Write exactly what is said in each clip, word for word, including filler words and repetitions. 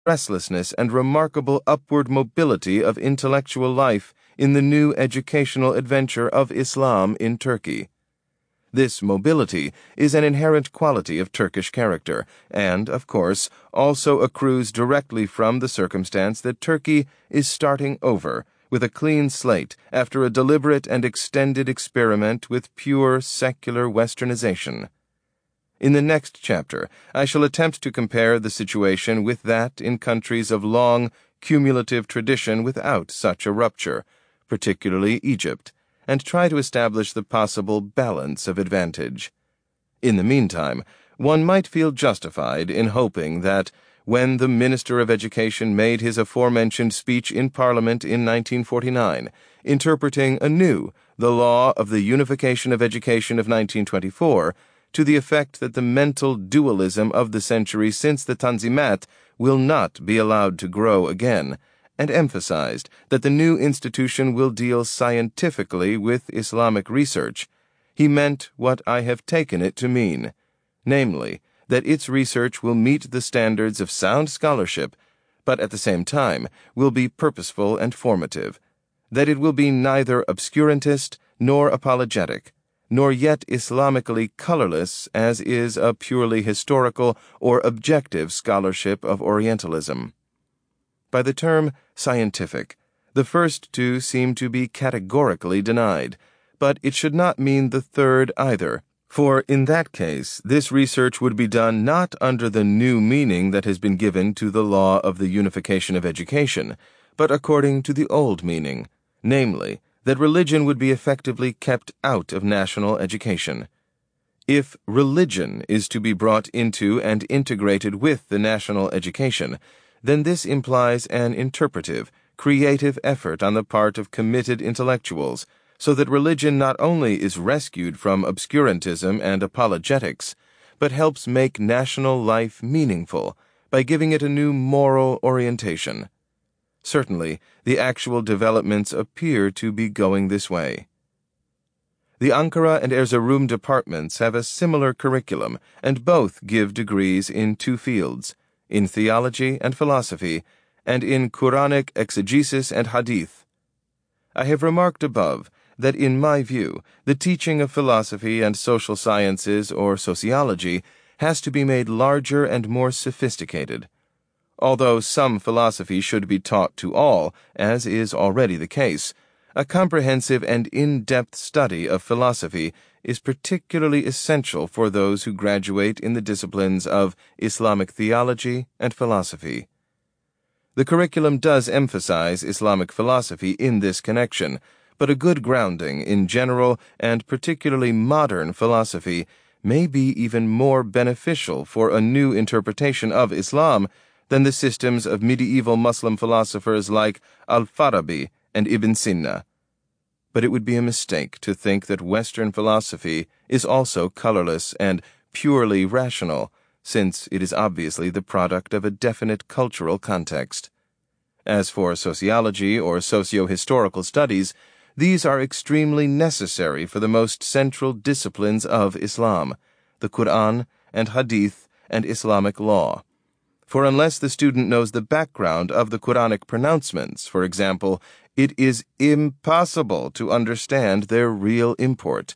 restlessness and remarkable upward mobility of intellectual life in the new educational adventure of Islam in Turkey. This mobility is an inherent quality of Turkish character, and, of course, also accrues directly from the circumstance that Turkey is starting over with a clean slate after a deliberate and extended experiment with pure secular westernization. In the next chapter, I shall attempt to compare the situation with that in countries of long, cumulative tradition without such a rupture, particularly Egypt, and try to establish the possible balance of advantage. In the meantime, one might feel justified in hoping that, when the Minister of Education made his aforementioned speech in Parliament in nineteen forty-nine, interpreting anew the law of the Unification of Education of nineteen twenty-four, to the effect that the mental dualism of the century since the Tanzimat will not be allowed to grow again, and emphasized that the new institution will deal scientifically with Islamic research, he meant what I have taken it to mean, namely, that its research will meet the standards of sound scholarship, but at the same time will be purposeful and formative, that it will be neither obscurantist nor apologetic, nor yet Islamically colorless as is a purely historical or objective scholarship of Orientalism. By the term scientific, the first two seem to be categorically denied, but it should not mean the third either, for in that case this research would be done not under the new meaning that has been given to the law of the unification of education, but according to the old meaning, namely, that religion would be effectively kept out of national education. If religion is to be brought into and integrated with the national education, then this implies an interpretive, creative effort on the part of committed intellectuals, so that religion not only is rescued from obscurantism and apologetics, but helps make national life meaningful by giving it a new moral orientation. Certainly, the actual developments appear to be going this way. The Ankara and Erzurum departments have a similar curriculum, and both give degrees in two fields, in theology and philosophy, and in Quranic exegesis and hadith. I have remarked above that in my view, the teaching of philosophy and social sciences or sociology has to be made larger and more sophisticated. Although some philosophy should be taught to all, as is already the case, a comprehensive and in-depth study of philosophy is particularly essential for those who graduate in the disciplines of Islamic theology and philosophy. The curriculum does emphasize Islamic philosophy in this connection, but a good grounding in general and particularly modern philosophy may be even more beneficial for a new interpretation of Islam than the systems of medieval Muslim philosophers like Al-Farabi and Ibn Sina. But it would be a mistake to think that Western philosophy is also colorless and purely rational, since it is obviously the product of a definite cultural context. As for sociology or socio-historical studies, these are extremely necessary for the most central disciplines of Islam, the Quran and Hadith and Islamic law. For unless the student knows the background of the Quranic pronouncements, for example, it is impossible to understand their real import.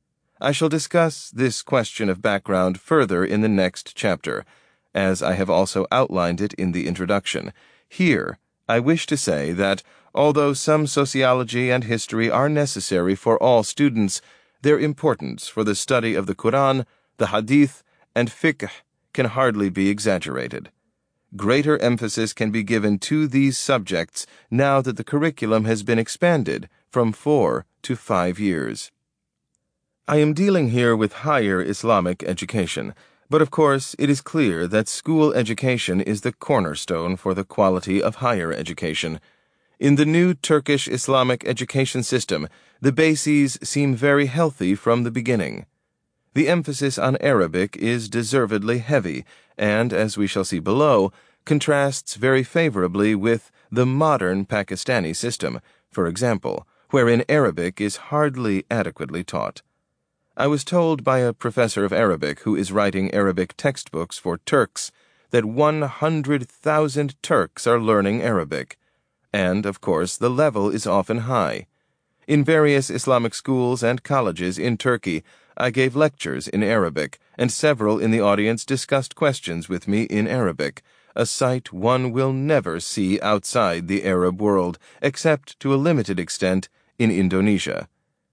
I shall discuss this question of background further in the next chapter, as I have also outlined it in the introduction. Here, I wish to say that, although some sociology and history are necessary for all students, their importance for the study of the Quran, the Hadith, and fiqh can hardly be exaggerated. Greater emphasis can be given to these subjects now that the curriculum has been expanded from four to five years. I am dealing here with higher Islamic education, but of course it is clear that school education is the cornerstone for the quality of higher education. In the new Turkish Islamic education system, the bases seem very healthy from the beginning. The emphasis on Arabic is deservedly heavy, and, as we shall see below, contrasts very favorably with the modern Pakistani system, for example, wherein Arabic is hardly adequately taught. I was told by a professor of Arabic who is writing Arabic textbooks for Turks that one hundred thousand Turks are learning Arabic. And, of course, the level is often high. In various Islamic schools and colleges in Turkey, I gave lectures in Arabic, and several in the audience discussed questions with me in Arabic, a sight one will never see outside the Arab world, except to a limited extent in Indonesia.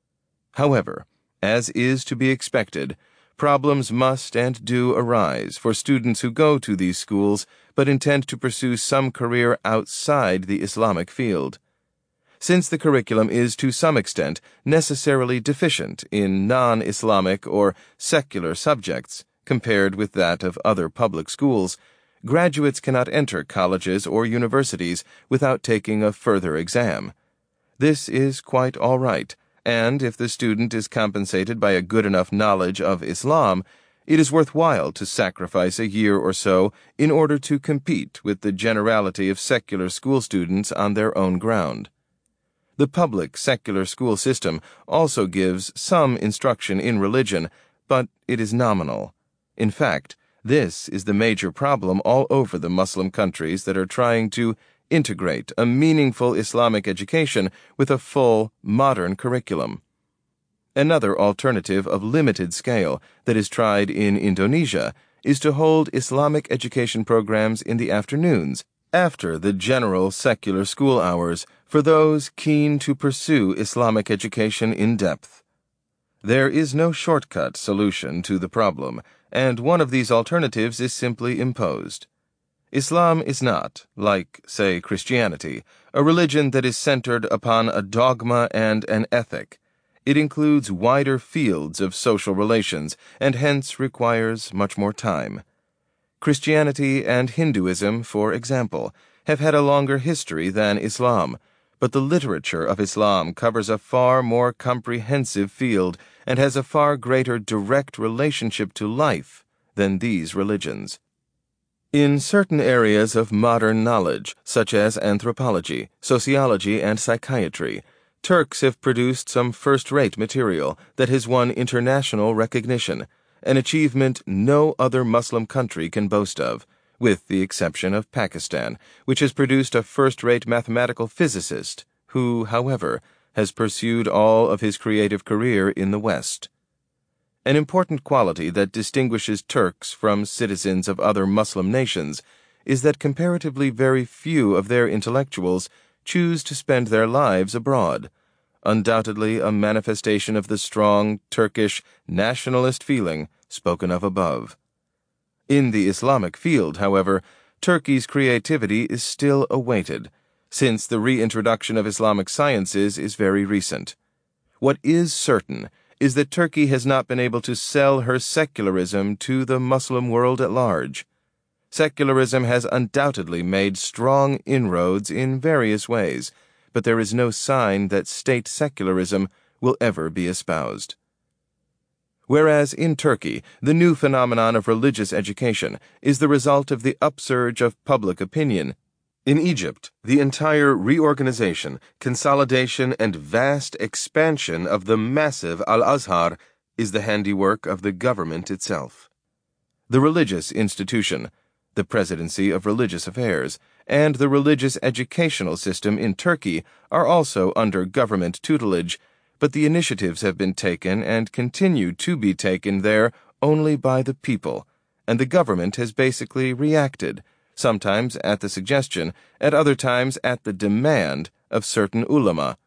However, as is to be expected, problems must and do arise for students who go to these schools but intend to pursue some career outside the Islamic field. Since the curriculum is to some extent necessarily deficient in non-Islamic or secular subjects compared with that of other public schools, graduates cannot enter colleges or universities without taking a further exam. This is quite all right, and if the student is compensated by a good enough knowledge of Islam, it is worthwhile to sacrifice a year or so in order to compete with the generality of secular school students on their own ground. The public secular school system also gives some instruction in religion, but it is nominal. In fact, this is the major problem all over the Muslim countries that are trying to integrate a meaningful Islamic education with a full, modern curriculum. Another alternative of limited scale that is tried in Indonesia is to hold Islamic education programs in the afternoons, after the general secular school hours, for those keen to pursue Islamic education in depth. There is no shortcut solution to the problem, and one of these alternatives is simply imposed. Islam is not, like, say, Christianity, a religion that is centered upon a dogma and an ethic. It includes wider fields of social relations, and hence requires much more time. Christianity and Hinduism, for example, have had a longer history than Islam, but the literature of Islam covers a far more comprehensive field and has a far greater direct relationship to life than these religions. In certain areas of modern knowledge, such as anthropology, sociology, and psychiatry, Turks have produced some first-rate material that has won international recognition, an achievement no other Muslim country can boast of, with the exception of Pakistan, which has produced a first-rate mathematical physicist who, however, has pursued all of his creative career in the West. An important quality that distinguishes Turks from citizens of other Muslim nations is that comparatively very few of their intellectuals choose to spend their lives abroad, undoubtedly a manifestation of the strong Turkish nationalist feeling spoken of above. In the Islamic field, however, Turkey's creativity is still awaited, since the reintroduction of Islamic sciences is very recent. What is certain is that Turkey has not been able to sell her secularism to the Muslim world at large. Secularism has undoubtedly made strong inroads in various ways, but there is no sign that state secularism will ever be espoused. Whereas in Turkey, the new phenomenon of religious education is the result of the upsurge of public opinion, in Egypt, the entire reorganization, consolidation, and vast expansion of the massive Al-Azhar is the handiwork of the government itself. The religious institution, the Presidency of Religious Affairs, and the religious educational system in Turkey are also under government tutelage, but the initiatives have been taken and continue to be taken there only by the people, and the government has basically reacted, sometimes at the suggestion, at other times at the demand of certain ulama.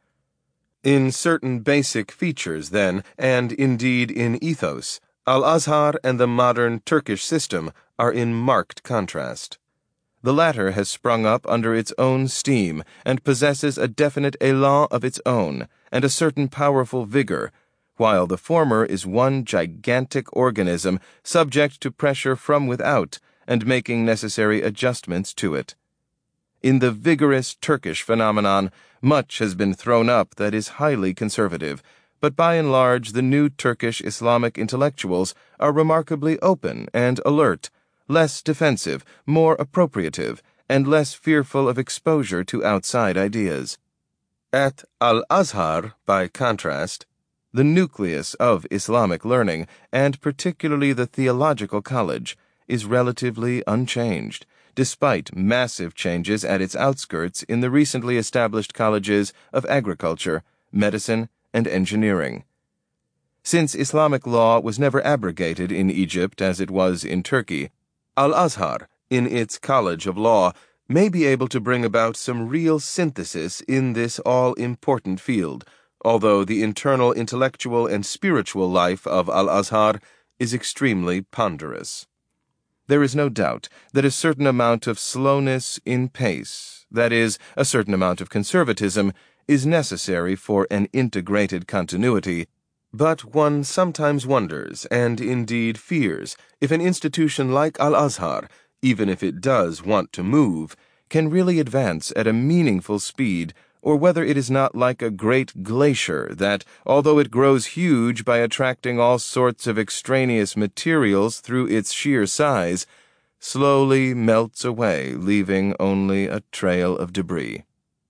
In certain basic features, then, and indeed in ethos, Al-Azhar and the modern Turkish system are in marked contrast. The latter has sprung up under its own steam and possesses a definite élan of its own and a certain powerful vigor, while the former is one gigantic organism subject to pressure from without and making necessary adjustments to it. In the vigorous Turkish phenomenon, much has been thrown up that is highly conservative, but by and large the new Turkish Islamic intellectuals are remarkably open and alert, less defensive, more appropriative, and less fearful of exposure to outside ideas. At Al-Azhar, by contrast, the nucleus of Islamic learning, and particularly the theological college, is relatively unchanged, despite massive changes at its outskirts in the recently established colleges of agriculture, medicine, and engineering. Since Islamic law was never abrogated in Egypt as it was in Turkey, Al-Azhar, in its College of Law, may be able to bring about some real synthesis in this all-important field, although the internal intellectual and spiritual life of Al-Azhar is extremely ponderous. There is no doubt that a certain amount of slowness in pace, that is, a certain amount of conservatism, is necessary for an integrated continuity, but one sometimes wonders, and indeed fears, if an institution like Al-Azhar, even if it does want to move, can really advance at a meaningful speed, or whether it is not like a great glacier that, although it grows huge by attracting all sorts of extraneous materials through its sheer size, slowly melts away, leaving only a trail of debris.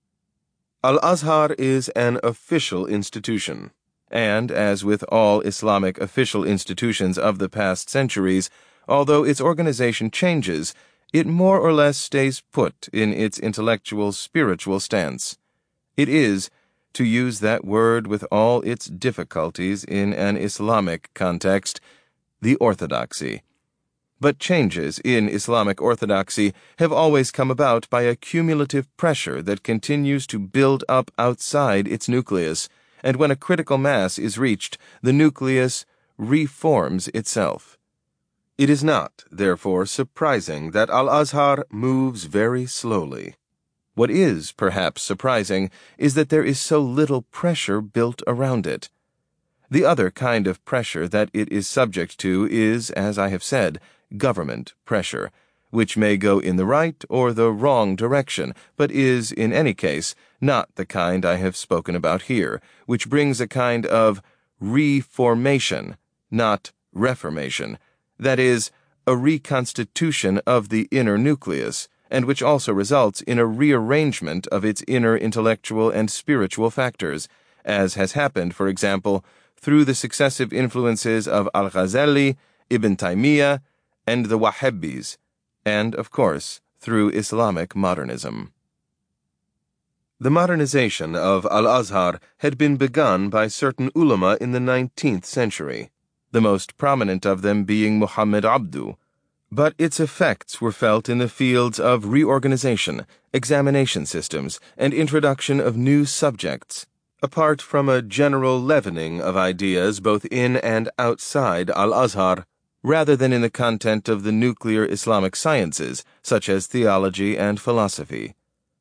Al-Azhar is an official institution, and, as with all Islamic official institutions of the past centuries, although its organization changes, it more or less stays put in its intellectual spiritual stance. It is, to use that word with all its difficulties in an Islamic context, the orthodoxy. But changes in Islamic orthodoxy have always come about by a cumulative pressure that continues to build up outside its nucleus, and when a critical mass is reached, the nucleus reforms itself. It is not, therefore, surprising that Al-Azhar moves very slowly. What is, perhaps, surprising is that there is so little pressure built around it. The other kind of pressure that it is subject to is, as I have said, government pressure, which may go in the right or the wrong direction, but is, in any case, not the kind I have spoken about here, which brings a kind of reformation, not reformation, that is, a reconstitution of the inner nucleus, and which also results in a rearrangement of its inner intellectual and spiritual factors, as has happened, for example, through the successive influences of Al-Ghazali, Ibn Taymiyyah, and the Wahhabis, and, of course, through Islamic modernism. The modernization of Al-Azhar had been begun by certain ulama in the nineteenth century, the most prominent of them being Muhammad Abdu, but its effects were felt in the fields of reorganization, examination systems, and introduction of new subjects, apart from a general leavening of ideas both in and outside Al-Azhar, rather than in the content of the nuclear Islamic sciences, such as theology and philosophy.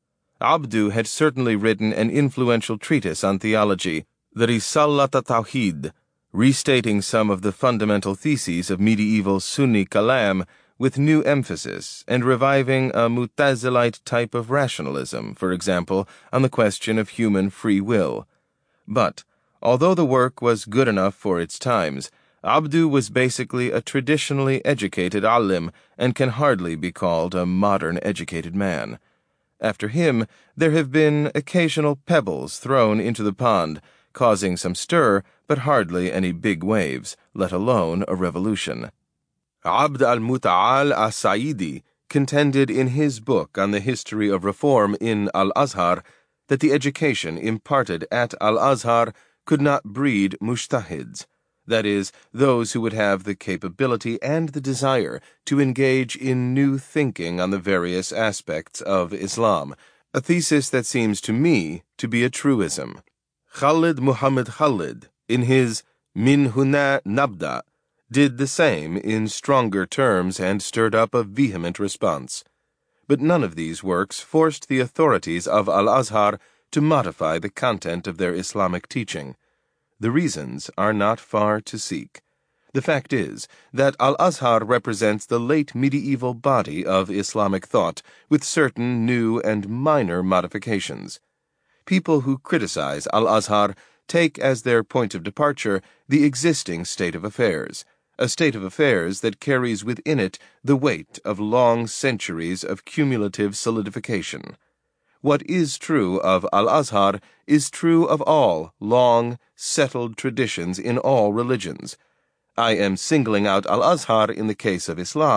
Abdu had certainly written an influential treatise on theology, the Risalat al-Tawhid, restating some of the fundamental theses of medieval Sunni Kalam with new emphasis and reviving a Mu'tazilite type of rationalism, for example, on the question of human free will. But, although the work was good enough for its times, Abdu was basically a traditionally educated alim and can hardly be called a modern educated man. After him, there have been occasional pebbles thrown into the pond, causing some stir, but hardly any big waves, let alone a revolution. Abd al-Muta'al as-Sa'idi contended in his book on the history of reform in Al-Azhar that the education imparted at Al-Azhar could not breed mujtahids, that is, those who would have the capability and the desire to engage in new thinking on the various aspects of Islam, a thesis that seems to me to be a truism. Khalid Muhammad Khalid, in his Min Huna Nabda, did the same in stronger terms and stirred up a vehement response. But none of these works forced the authorities of Al-Azhar to modify the content of their Islamic teaching. The reasons are not far to seek. The fact is that Al-Azhar represents the late medieval body of Islamic thought, with certain new and minor modifications. People who criticize Al-Azhar take as their point of departure the existing state of affairs, a state of affairs that carries within it the weight of long centuries of cumulative solidification. What is true of Al-Azhar is true of all long, settled traditions in all religions. I am singling out Al-Azhar in the case of Islam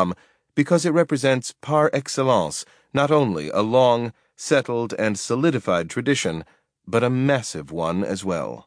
because it represents par excellence not only a long, settled, and solidified tradition, but a massive one as well.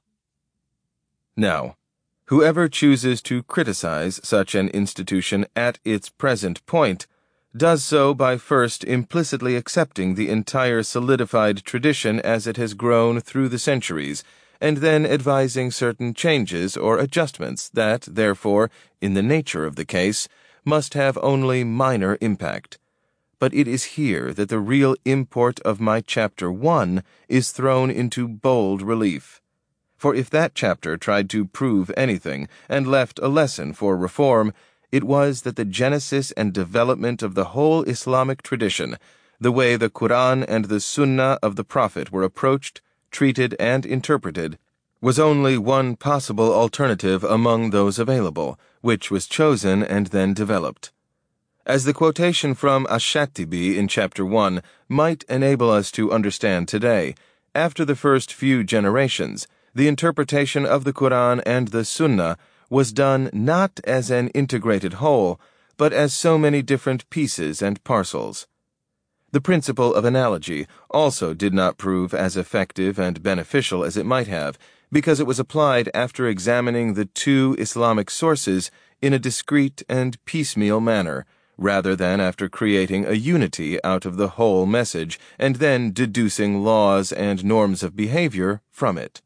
Now, whoever chooses to criticize such an institution at its present point does so by first implicitly accepting the entire solidified tradition as it has grown through the centuries, and then advising certain changes or adjustments that, therefore, in the nature of the case, must have only minor impact. But it is here that the real import of my chapter one is thrown into bold relief. For if that chapter tried to prove anything and left a lesson for reform, it was that the genesis and development of the whole Islamic tradition, the way the Quran and the Sunnah of the Prophet were approached, treated, and interpreted, was only one possible alternative among those available, which was chosen and then developed. As the quotation from Ash-Shatibi in chapter one might enable us to understand today, after the first few generations, the interpretation of the Quran and the Sunnah was done not as an integrated whole, but as so many different pieces and parcels. The principle of analogy also did not prove as effective and beneficial as it might have, because it was applied after examining the two Islamic sources in a discrete and piecemeal manner, rather than after creating a unity out of the whole message and then deducing laws and norms of behavior from it.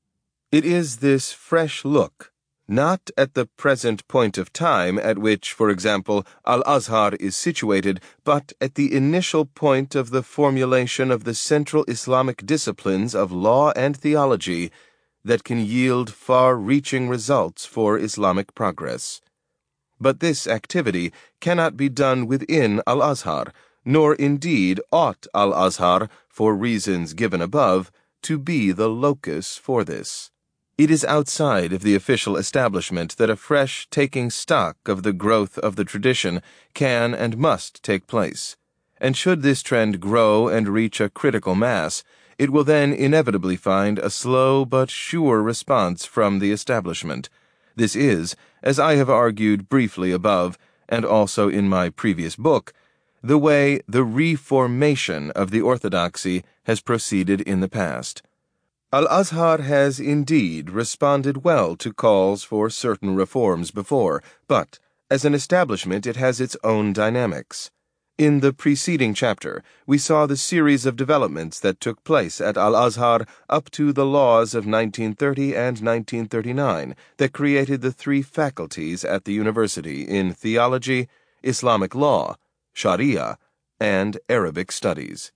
It is this fresh look, not at the present point of time at which, for example, Al-Azhar is situated, but at the initial point of the formulation of the central Islamic disciplines of law and theology, that can yield far-reaching results for Islamic progress. But this activity cannot be done within Al-Azhar, nor indeed ought Al-Azhar, for reasons given above, to be the locus for this. It is outside of the official establishment that a fresh taking stock of the growth of the tradition can and must take place, and should this trend grow and reach a critical mass, it will then inevitably find a slow but sure response from the establishment. This is, as I have argued briefly above, and also in my previous book, the way the reformation of the orthodoxy has proceeded in the past. Al-Azhar has indeed responded well to calls for certain reforms before, but as an establishment it has its own dynamics. In the preceding chapter, we saw the series of developments that took place at Al-Azhar up to the laws of nineteen thirty and nineteen thirty-nine that created the three faculties at the university in theology, Islamic law, Sharia, and Arabic studies.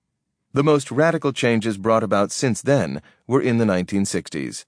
The most radical changes brought about since then were in the nineteen sixties.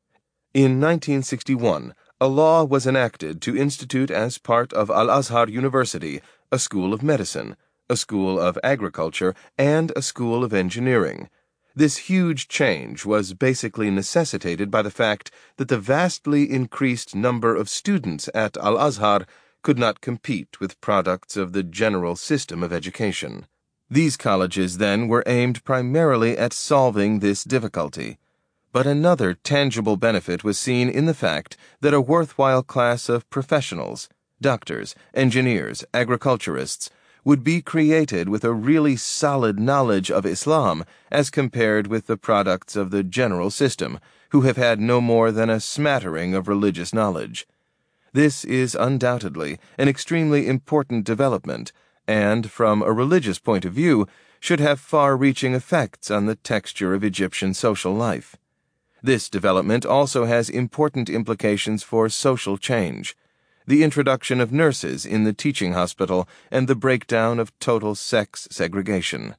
In nineteen sixty-one, a law was enacted to institute as part of Al-Azhar University a school of medicine, a school of agriculture, and a school of engineering. This huge change was basically necessitated by the fact that the vastly increased number of students at Al-Azhar could not compete with products of the general system of education. These colleges then were aimed primarily at solving this difficulty. But another tangible benefit was seen in the fact that a worthwhile class of professionals, doctors, engineers, agriculturists, would be created with a really solid knowledge of Islam as compared with the products of the general system, who have had no more than a smattering of religious knowledge. This is undoubtedly an extremely important development, and, from a religious point of view, should have far-reaching effects on the texture of Egyptian social life. This development also has important implications for social change. The introduction of nurses in the teaching hospital, and the breakdown of total sex segregation.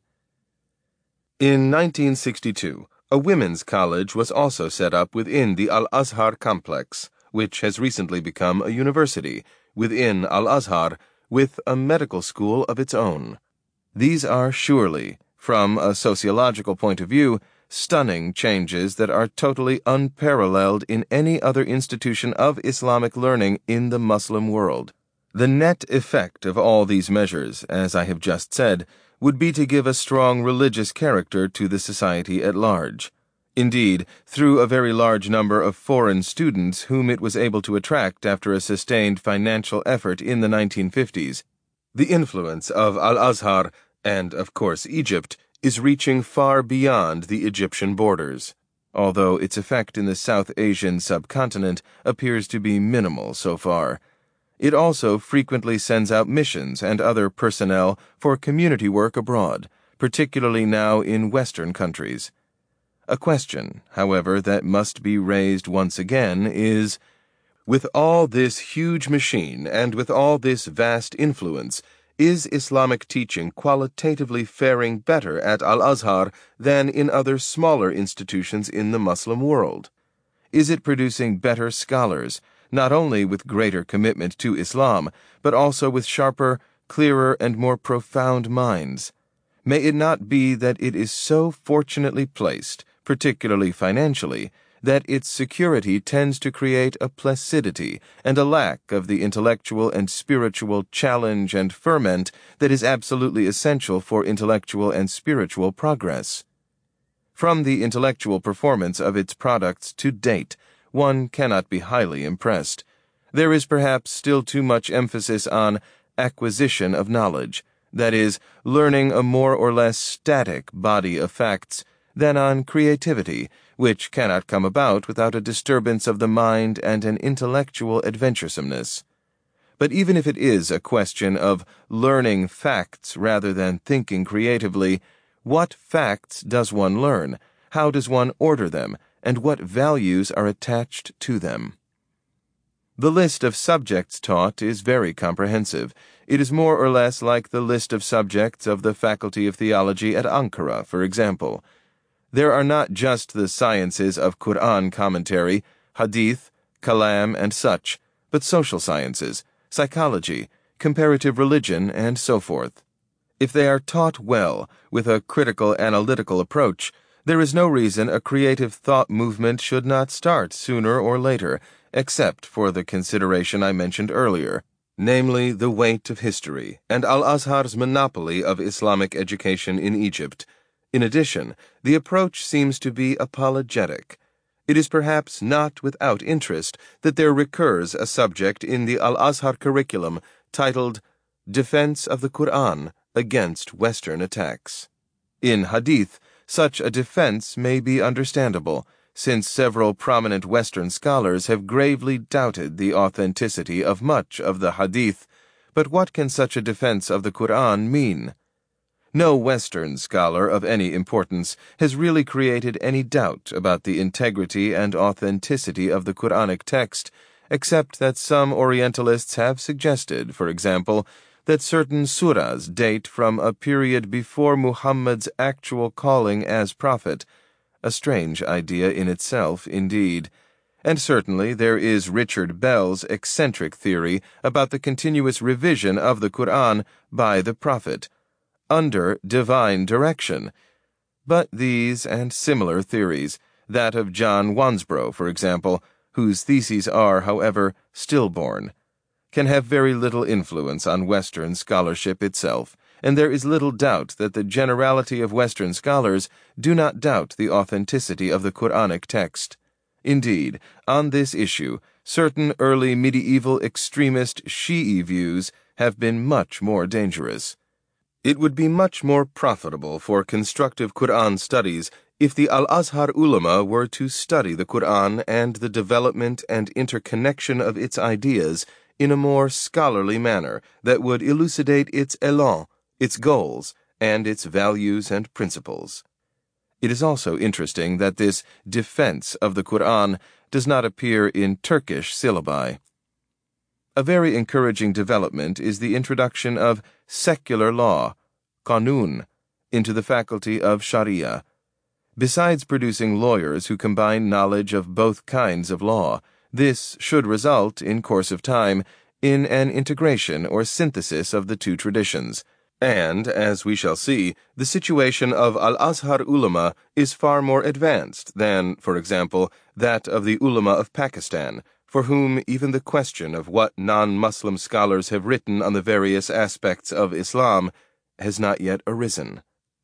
In nineteen sixty-two, a women's college was also set up within the Al-Azhar complex, which has recently become a university within Al-Azhar with a medical school of its own. These are surely, from a sociological point of view, stunning changes that are totally unparalleled in any other institution of Islamic learning in the Muslim world. The net effect of all these measures, as I have just said, would be to give a strong religious character to the society at large. Indeed, through a very large number of foreign students whom it was able to attract after a sustained financial effort in the nineteen fifties, The influence of Al-Azhar, and of course Egypt, is reaching far beyond the Egyptian borders, although its effect in the South Asian subcontinent appears to be minimal so far. It also frequently sends out missions and other personnel for community work abroad, particularly now in Western countries. A question, however, that must be raised once again is, with all this huge machine and with all this vast influence, is Islamic teaching qualitatively faring better at Al-Azhar than in other smaller institutions in the Muslim world? Is it producing better scholars, not only with greater commitment to Islam, but also with sharper, clearer, and more profound minds? May it not be that it is so fortunately placed, particularly financially, that its security tends to create a placidity and a lack of the intellectual and spiritual challenge and ferment that is absolutely essential for intellectual and spiritual progress? From the intellectual performance of its products to date, one cannot be highly impressed. There is perhaps still too much emphasis on acquisition of knowledge, that is, learning a more or less static body of facts, than on creativity, which cannot come about without a disturbance of the mind and an intellectual adventuresomeness. But even if it is a question of learning facts rather than thinking creatively, what facts does one learn? How does one order them? And what values are attached to them? The list of subjects taught is very comprehensive. It is more or less like the list of subjects of the Faculty of Theology at Ankara, for example. There are not just the sciences of Quran commentary, hadith, kalam, and such, but social sciences, psychology, comparative religion, and so forth. If they are taught well, with a critical analytical approach, there is no reason a creative thought movement should not start sooner or later, except for the consideration I mentioned earlier, namely the weight of history and Al-Azhar's monopoly of Islamic education in Egypt. In addition, the approach seems to be apologetic. It is perhaps not without interest that there recurs a subject in the Al-Azhar curriculum titled Defense of the Quran Against Western Attacks. In Hadith, such a defense may be understandable, since several prominent Western scholars have gravely doubted the authenticity of much of the Hadith, but what can such a defense of the Quran mean? No Western scholar of any importance has really created any doubt about the integrity and authenticity of the Quranic text, except that some Orientalists have suggested, for example, that certain surahs date from a period before Muhammad's actual calling as prophet, a strange idea in itself, indeed. And certainly there is Richard Bell's eccentric theory about the continuous revision of the Quran by the prophet, under divine direction. But these and similar theories, that of John Wansbrough, for example, whose theses are, however, stillborn, can have very little influence on Western scholarship itself, and there is little doubt that the generality of Western scholars do not doubt the authenticity of the Quranic text. Indeed, on this issue, certain early medieval extremist Shi'i views have been much more dangerous. It would be much more profitable for constructive Quran studies if the Al-Azhar ulama were to study the Quran and the development and interconnection of its ideas in a more scholarly manner that would elucidate its élan, its goals, and its values and principles. It is also interesting that this defense of the Quran does not appear in Turkish syllabi. A very encouraging development is the introduction of secular law, Qanun, into the faculty of Sharia. Besides producing lawyers who combine knowledge of both kinds of law, this should result, in course of time, in an integration or synthesis of the two traditions. And, as we shall see, the situation of Al-Azhar ulama is far more advanced than, for example, that of the ulama of Pakistan, for whom even the question of what non-Muslim scholars have written on the various aspects of Islam has not yet arisen.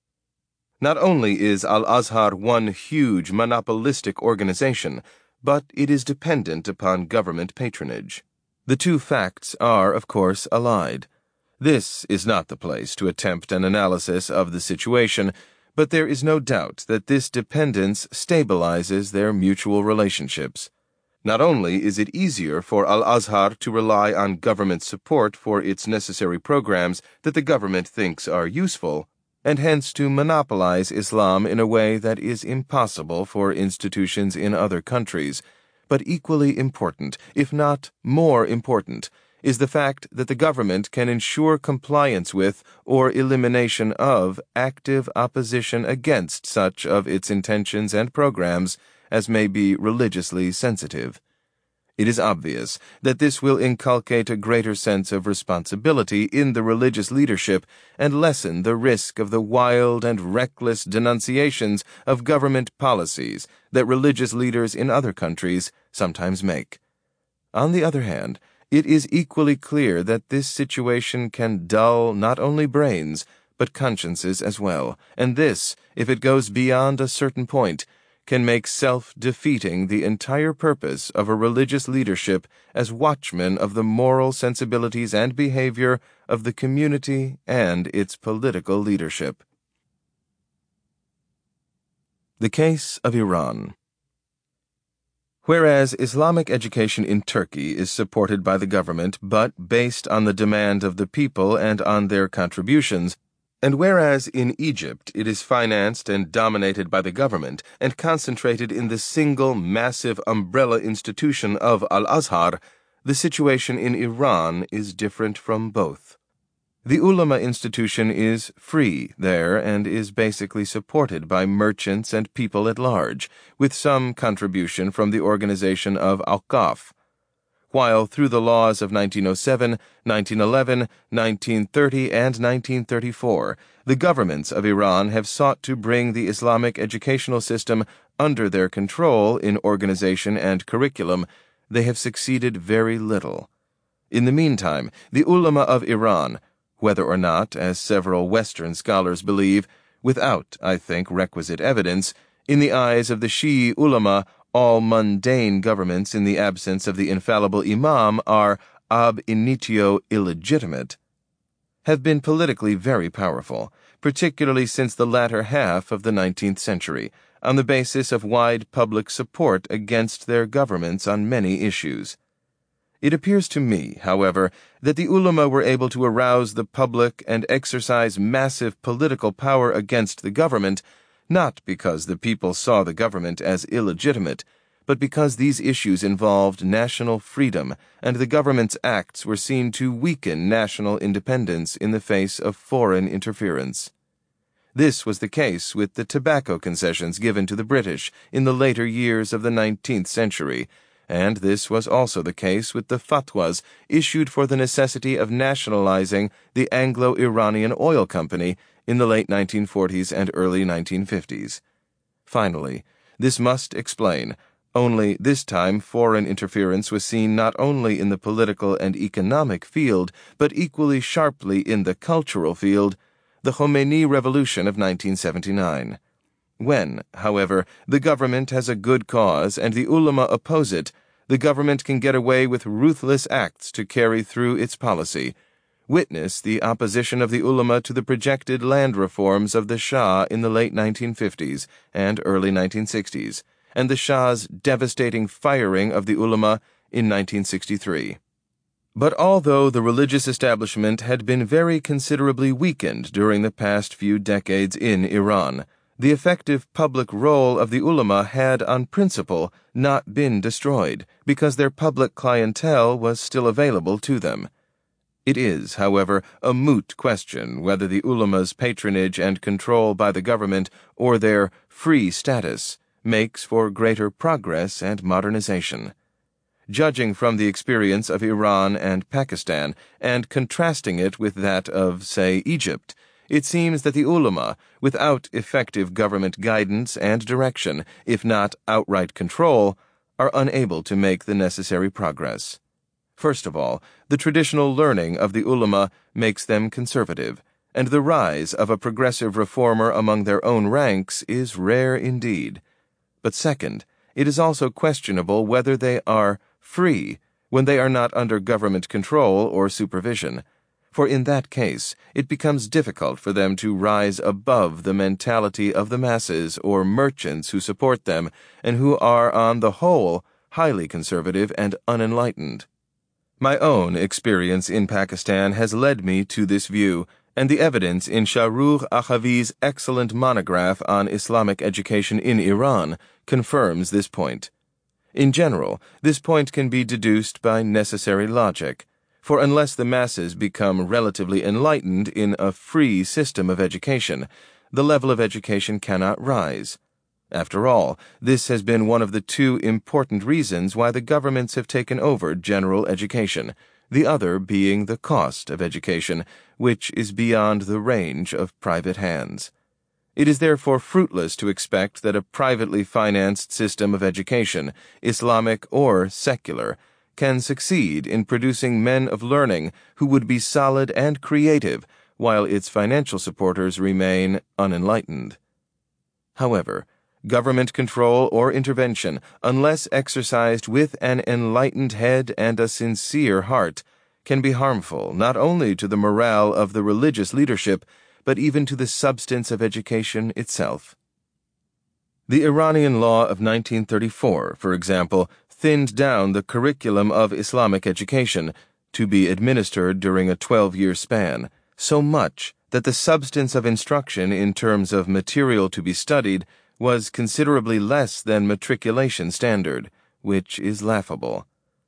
Not only is Al-Azhar one huge monopolistic organization, but it is dependent upon government patronage. The two facts are, of course, allied. This is not the place to attempt an analysis of the situation, but there is no doubt that this dependence stabilizes their mutual relationships. Not only is it easier for Al-Azhar to rely on government support for its necessary programs that the government thinks are useful, and hence to monopolize Islam in a way that is impossible for institutions in other countries, but equally important, if not more important, is the fact that the government can ensure compliance with or elimination of active opposition against such of its intentions and programs as may be religiously sensitive. It is obvious that this will inculcate a greater sense of responsibility in the religious leadership and lessen the risk of the wild and reckless denunciations of government policies that religious leaders in other countries sometimes make. On the other hand, it is equally clear that this situation can dull not only brains, but consciences as well, and this, if it goes beyond a certain point, can make self-defeating the entire purpose of a religious leadership as watchmen of the moral sensibilities and behavior of the community and its political leadership. The case of Iran. Whereas Islamic education in Turkey is supported by the government but based on the demand of the people and on their contributions, and whereas in Egypt it is financed and dominated by the government and concentrated in the single massive umbrella institution of Al-Azhar, the situation in Iran is different from both. The ulama institution is free there and is basically supported by merchants and people at large, with some contribution from the organization of Awqaf. While through the laws of nineteen oh seven, nineteen eleven, nineteen thirty, and nineteen thirty-four, the governments of Iran have sought to bring the Islamic educational system under their control in organization and curriculum, they have succeeded very little. In the meantime, the ulama of Iran, whether or not, as several Western scholars believe, without, I think, requisite evidence, in the eyes of the Shi'i ulama, all mundane governments in the absence of the infallible imam are ab initio illegitimate, have been politically very powerful, particularly since the latter half of the nineteenth century, on the basis of wide public support against their governments on many issues. It appears to me, however, that the ulama were able to arouse the public and exercise massive political power against the government, not because the people saw the government as illegitimate, but because these issues involved national freedom, and the government's acts were seen to weaken national independence in the face of foreign interference. This was the case with the tobacco concessions given to the British in the later years of the nineteenth century, and this was also the case with the fatwas issued for the necessity of nationalizing the Anglo-Iranian Oil Company in the late nineteen forties and early nineteen fifties. Finally, this must explain, only this time foreign interference was seen not only in the political and economic field, but equally sharply in the cultural field, the Khomeini Revolution of nineteen seventy-nine. When, however, the government has a good cause and the ulama oppose it, the government can get away with ruthless acts to carry through its policy. Witness the opposition of the ulama to the projected land reforms of the Shah in the late nineteen fifties and early nineteen sixties, and the Shah's devastating firing of the ulama in nineteen sixty-three. But although the religious establishment had been very considerably weakened during the past few decades in Iran, the effective public role of the ulama had, on principle, not been destroyed, because their public clientele was still available to them. It is, however, a moot question whether the ulama's patronage and control by the government or their free status makes for greater progress and modernization. Judging from the experience of Iran and Pakistan, and contrasting it with that of, say, Egypt, it seems that the ulama, without effective government guidance and direction, if not outright control, are unable to make the necessary progress. First of all, the traditional learning of the ulama makes them conservative, and the rise of a progressive reformer among their own ranks is rare indeed. But second, it is also questionable whether they are free when they are not under government control or supervision. for in that case it becomes difficult for them to rise above the mentality of the masses or merchants who support them and who are, on the whole, highly conservative and unenlightened. My own experience in Pakistan has led me to this view, and the evidence in Shahrukh Akhavi's excellent monograph on Islamic education in Iran confirms this point. In general, this point can be deduced by necessary logic, for unless the masses become relatively enlightened in a free system of education, the level of education cannot rise. After all, this has been one of the two important reasons why the governments have taken over general education, the other being the cost of education, which is beyond the range of private hands. It is therefore fruitless to expect that a privately financed system of education, Islamic or secular, can succeed in producing men of learning who would be solid and creative, while its financial supporters remain unenlightened. However, government control or intervention, unless exercised with an enlightened head and a sincere heart, can be harmful not only to the morale of the religious leadership, but even to the substance of education itself. The Iranian law of nineteen thirty-four, for example, thinned down the curriculum of Islamic education, to be administered during a twelve-year span, so much that the substance of instruction in terms of material to be studied was considerably less than matriculation standard, which is laughable.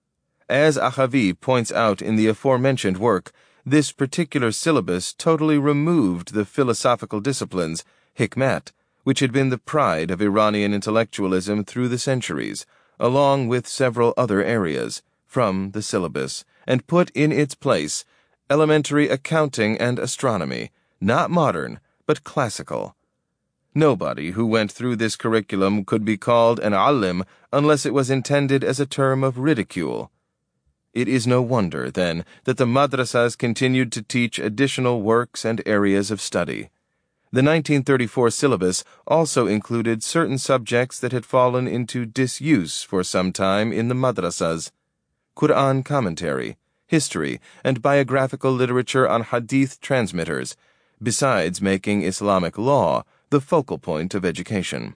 As Akhavi points out in the aforementioned work, this particular syllabus totally removed the philosophical disciplines, hikmat, which had been the pride of Iranian intellectualism through the centuries, along with several other areas, from the syllabus, and put in its place elementary accounting and astronomy, not modern, but classical. Nobody who went through this curriculum could be called an alim unless it was intended as a term of ridicule. It is no wonder, then, that the madrasas continued to teach additional works and areas of study. The nineteen thirty-four syllabus also included certain subjects that had fallen into disuse for some time in the madrasas: Quran commentary, history, and biographical literature on hadith transmitters, besides making Islamic law the focal point of education.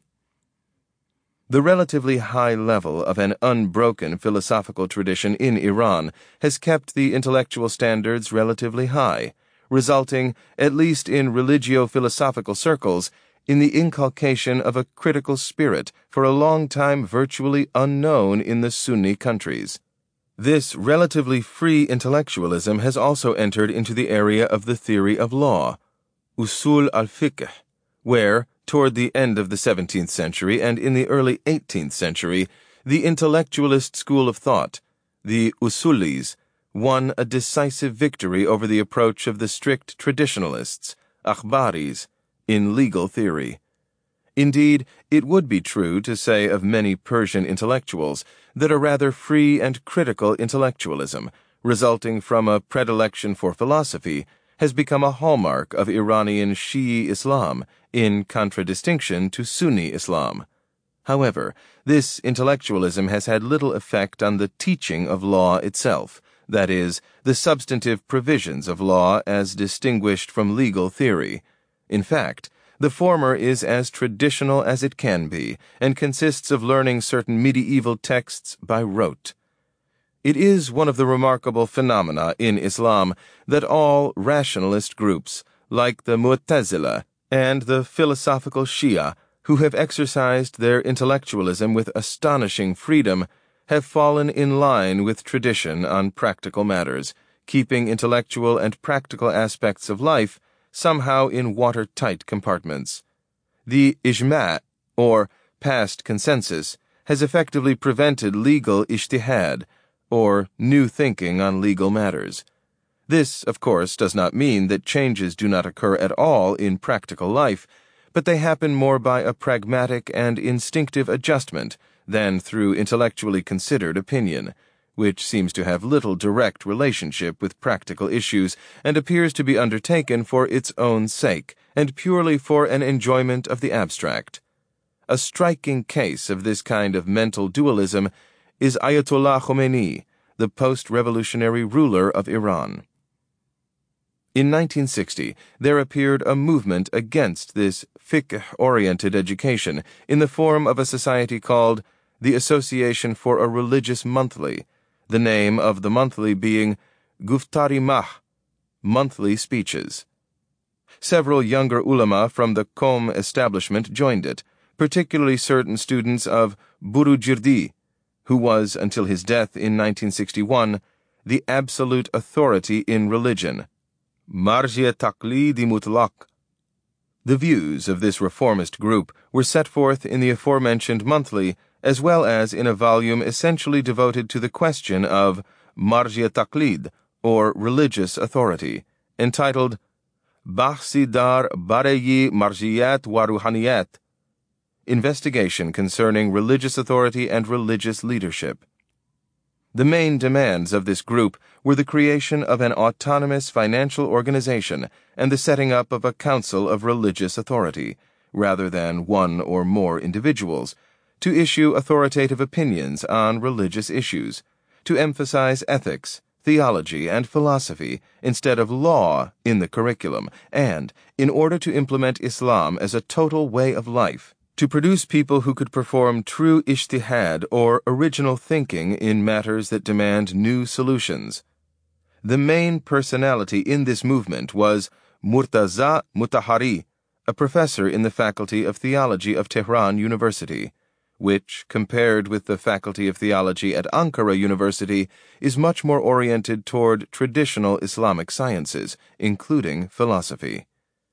The relatively high level of an unbroken philosophical tradition in Iran has kept the intellectual standards relatively high, resulting, at least in religio-philosophical circles, in the inculcation of a critical spirit for a long time virtually unknown in the Sunni countries. This relatively free intellectualism has also entered into the area of the theory of law, usul al-fiqh, where, toward the end of the seventeenth century and in the early eighteenth century, the intellectualist school of thought, the usulis, won a decisive victory over the approach of the strict traditionalists, akhbaris, in legal theory. Indeed, it would be true to say of many Persian intellectuals that a rather free and critical intellectualism, resulting from a predilection for philosophy, has become a hallmark of Iranian Shi'i Islam, in contradistinction to Sunni Islam. However, this intellectualism has had little effect on the teaching of law itself, that is, the substantive provisions of law as distinguished from legal theory. In fact, the former is as traditional as it can be, and consists of learning certain medieval texts by rote. It is one of the remarkable phenomena in Islam that all rationalist groups, like the Mu'tazila and the philosophical Shia, who have exercised their intellectualism with astonishing freedom, have fallen in line with tradition on practical matters, keeping intellectual and practical aspects of life somehow in watertight compartments. The ijma', or past consensus, has effectively prevented legal ijtihad, or new thinking on legal matters. This, of course, does not mean that changes do not occur at all in practical life, but they happen more by a pragmatic and instinctive adjustment than through intellectually considered opinion, which seems to have little direct relationship with practical issues and appears to be undertaken for its own sake and purely for an enjoyment of the abstract. A striking case of this kind of mental dualism is Ayatollah Khomeini, the post-revolutionary ruler of Iran. In nineteen sixty, there appeared a movement against this fiqh-oriented education in the form of a society called the Association for a Religious Monthly, the name of the monthly being Guftari Mah, monthly speeches. Several younger ulama from the Qom establishment joined it, particularly certain students of Burujirdi, who was, until his death in nineteen sixty-one, the absolute authority in religion. Marji Taqlidi Mutlaq. The views of this reformist group were set forth in the aforementioned monthly, as well as in a volume essentially devoted to the question of Marji Taqlid, or religious authority, entitled Bahsi Dar Bareyi Marjiyat wa Ruhaniyat, Investigation Concerning Religious Authority and Religious Leadership. The main demands of this group were the creation of an autonomous financial organization and the setting up of a council of religious authority, rather than one or more individuals, to issue authoritative opinions on religious issues, to emphasize ethics, theology, and philosophy instead of law in the curriculum, and, in order to implement Islam as a total way of life, to produce people who could perform true ijtihad or original thinking in matters that demand new solutions. The main personality in this movement was Murtaza Mutahari, a professor in the Faculty of Theology of Tehran University, which, compared with the Faculty of Theology at Ankara University, is much more oriented toward traditional Islamic sciences, including philosophy.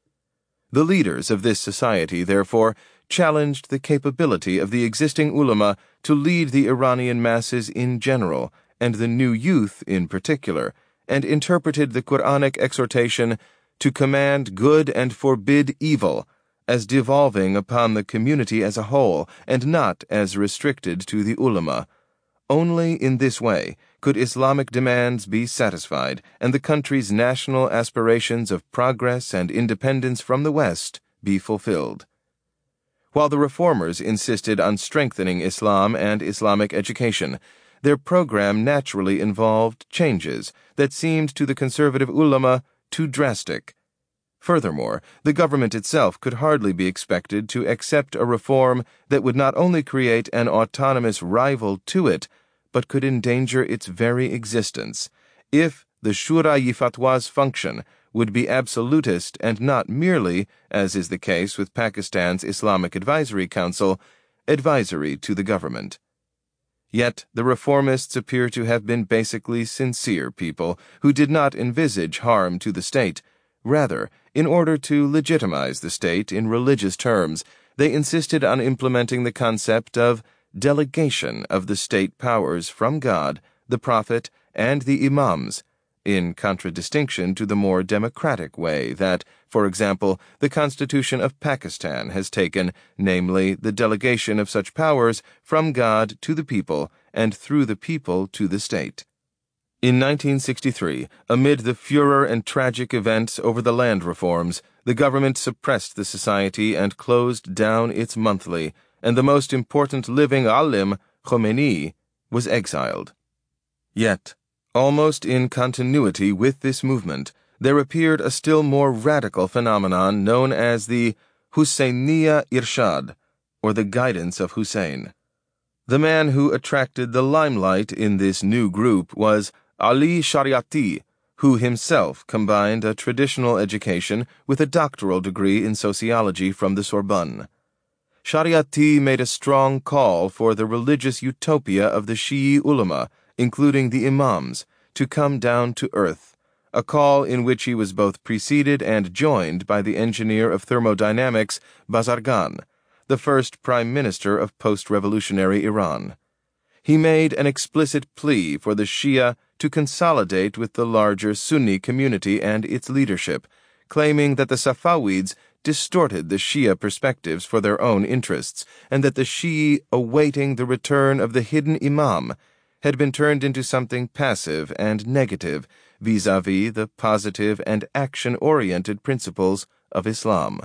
The leaders of this society, therefore, challenged the capability of the existing ulama to lead the Iranian masses in general, and the new youth in particular, and interpreted the Quranic exhortation to command good and forbid evil as devolving upon the community as a whole, and not as restricted to the ulama. Only in this way could Islamic demands be satisfied and the country's national aspirations of progress and independence from the West be fulfilled. While the reformers insisted on strengthening Islam and Islamic education, their program naturally involved changes that seemed to the conservative ulama too drastic. Furthermore, the government itself could hardly be expected to accept a reform that would not only create an autonomous rival to it, but could endanger its very existence, if the Shura-i Fatwa's function would be absolutist and not merely, as is the case with Pakistan's Islamic Advisory Council, advisory to the government. Yet the reformists appear to have been basically sincere people who did not envisage harm to the state. Rather, in order to legitimize the state in religious terms, they insisted on implementing the concept of delegation of the state powers from God, the Prophet, and the Imams, in contradistinction to the more democratic way that, for example, the Constitution of Pakistan has taken, namely the delegation of such powers from God to the people and through the people to the state. In nineteen sixty-three, amid the furor and tragic events over the land reforms, the government suppressed the society and closed down its monthly, and the most important living alim, Khomeini, was exiled. Yet, almost in continuity with this movement, there appeared a still more radical phenomenon known as the Husseiniya Irshad, or the guidance of Hussein. The man who attracted the limelight in this new group was Ali Shariati, who himself combined a traditional education with a doctoral degree in sociology from the Sorbonne. Shariati made a strong call for the religious utopia of the Shi'i ulama, including the imams, to come down to earth, a call in which he was both preceded and joined by the engineer of thermodynamics, Bazargan, the first prime minister of post-revolutionary Iran. He made an explicit plea for the Shia to consolidate with the larger Sunni community and its leadership, claiming that the Safawids distorted the Shia perspectives for their own interests, and that the Shi'i awaiting the return of the hidden imam had been turned into something passive and negative vis-à-vis the positive and action-oriented principles of Islam.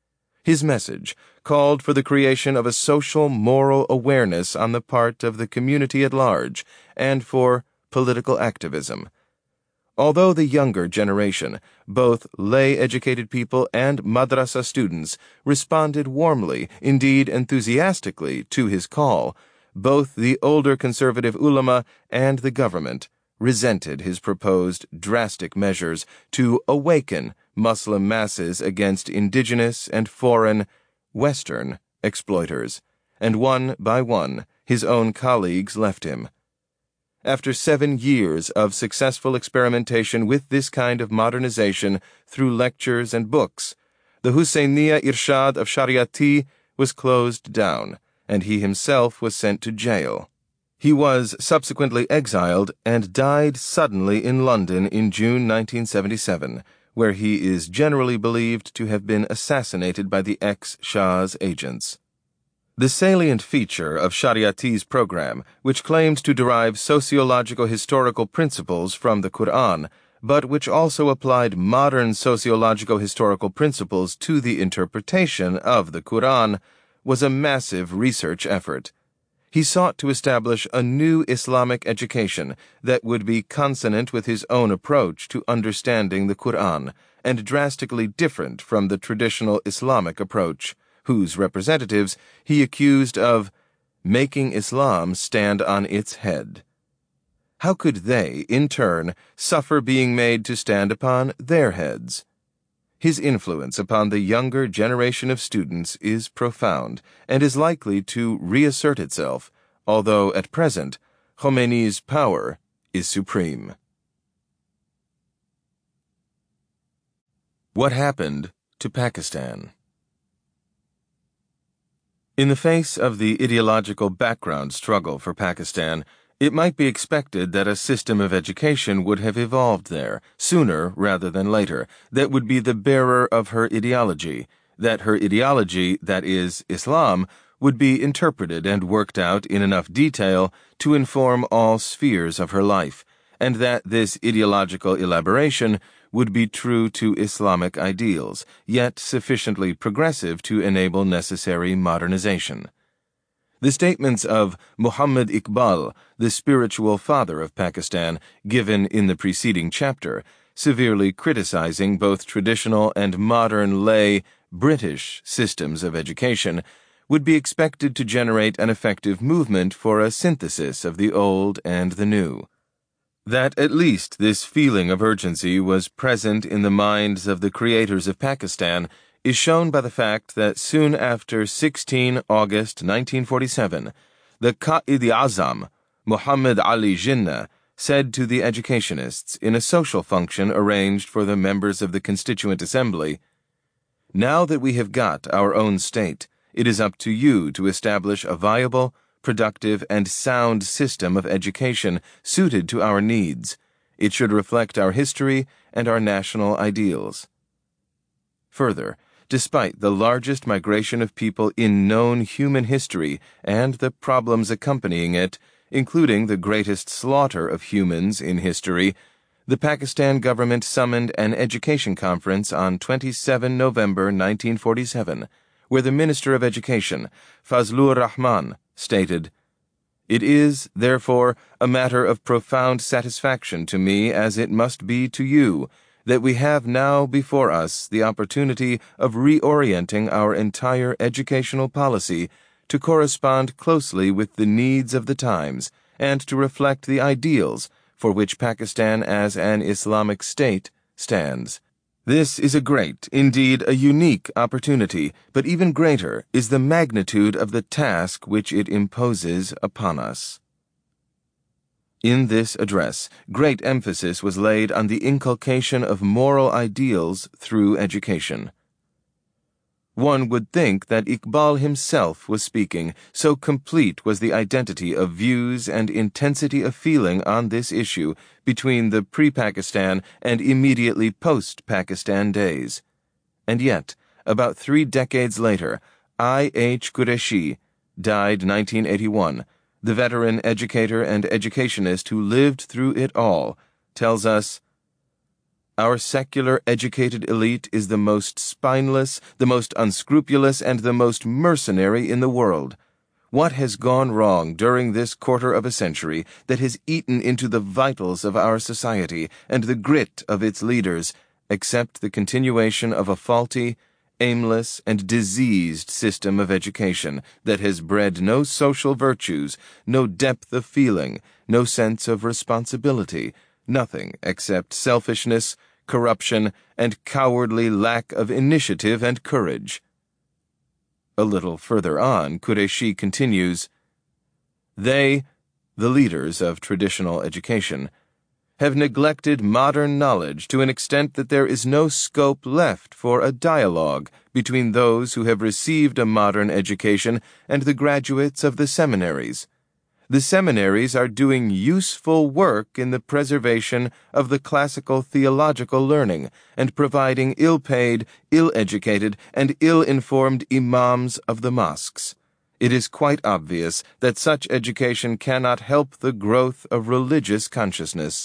His message called for the creation of a social moral awareness on the part of the community at large and for political activism. Although the younger generation, both lay-educated people and madrasa students, responded warmly, indeed enthusiastically, to his call, both the older conservative ulama and the government resented his proposed drastic measures to awaken Muslim masses against indigenous and foreign, Western, exploiters, and one by one his own colleagues left him. After seven years of successful experimentation with this kind of modernization through lectures and books, the Husseiniya Irshad of Shariati was closed down, and he himself was sent to jail. He was subsequently exiled and died suddenly in London in June nineteen seventy-seven, where he is generally believed to have been assassinated by the ex-Shah's agents. The salient feature of Shariati's program, which claimed to derive sociological historical principles from the Quran, but which also applied modern sociological historical principles to the interpretation of the Quran, was a massive research effort. He sought to establish a new Islamic education that would be consonant with his own approach to understanding the Quran, and drastically different from the traditional Islamic approach, whose representatives he accused of making Islam stand on its head. How could they, in turn, suffer being made to stand upon their heads? His influence upon the younger generation of students is profound and is likely to reassert itself, although at present Khomeini's power is supreme. What happened to Pakistan? In the face of the ideological background struggle for Pakistan, it might be expected that a system of education would have evolved there, sooner rather than later, that would be the bearer of her ideology, that her ideology, that is, Islam, would be interpreted and worked out in enough detail to inform all spheres of her life, and that this ideological elaboration would be true to Islamic ideals, yet sufficiently progressive to enable necessary modernization. The statements of Muhammad Iqbal, the spiritual father of Pakistan, given in the preceding chapter, severely criticizing both traditional and modern lay British systems of education, would be expected to generate an effective movement for a synthesis of the old and the new. That at least this feeling of urgency was present in the minds of the creators of Pakistan is shown by the fact that soon after sixteenth of August nineteen forty-seven, the Qa'id-i-Azam, Muhammad Ali Jinnah, said to the educationists in a social function arranged for the members of the Constituent Assembly, "Now that we have got our own state, it is up to you to establish a viable, productive, and sound system of education suited to our needs. It should reflect our history and our national ideals." Further, despite the largest migration of people in known human history and the problems accompanying it, including the greatest slaughter of humans in history, the Pakistan government summoned an education conference on the twenty-seventh of November nineteen forty-seven, where the Minister of Education, Fazlur Rahman, stated, "It is, therefore, a matter of profound satisfaction to me, as it must be to you, that we have now before us the opportunity of reorienting our entire educational policy to correspond closely with the needs of the times and to reflect the ideals for which Pakistan as an Islamic state stands. This is a great, indeed a unique opportunity, but even greater is the magnitude of the task which it imposes upon us." In this address, great emphasis was laid on the inculcation of moral ideals through education. One would think that Iqbal himself was speaking, so complete was the identity of views and intensity of feeling on this issue between the pre-Pakistan and immediately post-Pakistan days. And yet, about three decades later, I H Qureshi died nineteen eighty-one, the veteran educator and educationist who lived through it all, tells us, "Our secular educated elite is the most spineless, the most unscrupulous, and the most mercenary in the world. What has gone wrong during this quarter of a century that has eaten into the vitals of our society and the grit of its leaders, except the continuation of a faulty, aimless, and diseased system of education that has bred no social virtues, no depth of feeling, no sense of responsibility, nothing except selfishness, corruption, and cowardly lack of initiative and courage. A little further on, Qureshi continues, They, the leaders of traditional education, have neglected modern knowledge to an extent that there is no scope left for a dialogue between those who have received a modern education and the graduates of the seminaries. The seminaries are doing useful work in the preservation of the classical theological learning and providing ill-paid, ill-educated, and ill-informed imams of the mosques. It is quite obvious that such education cannot help the growth of religious consciousness.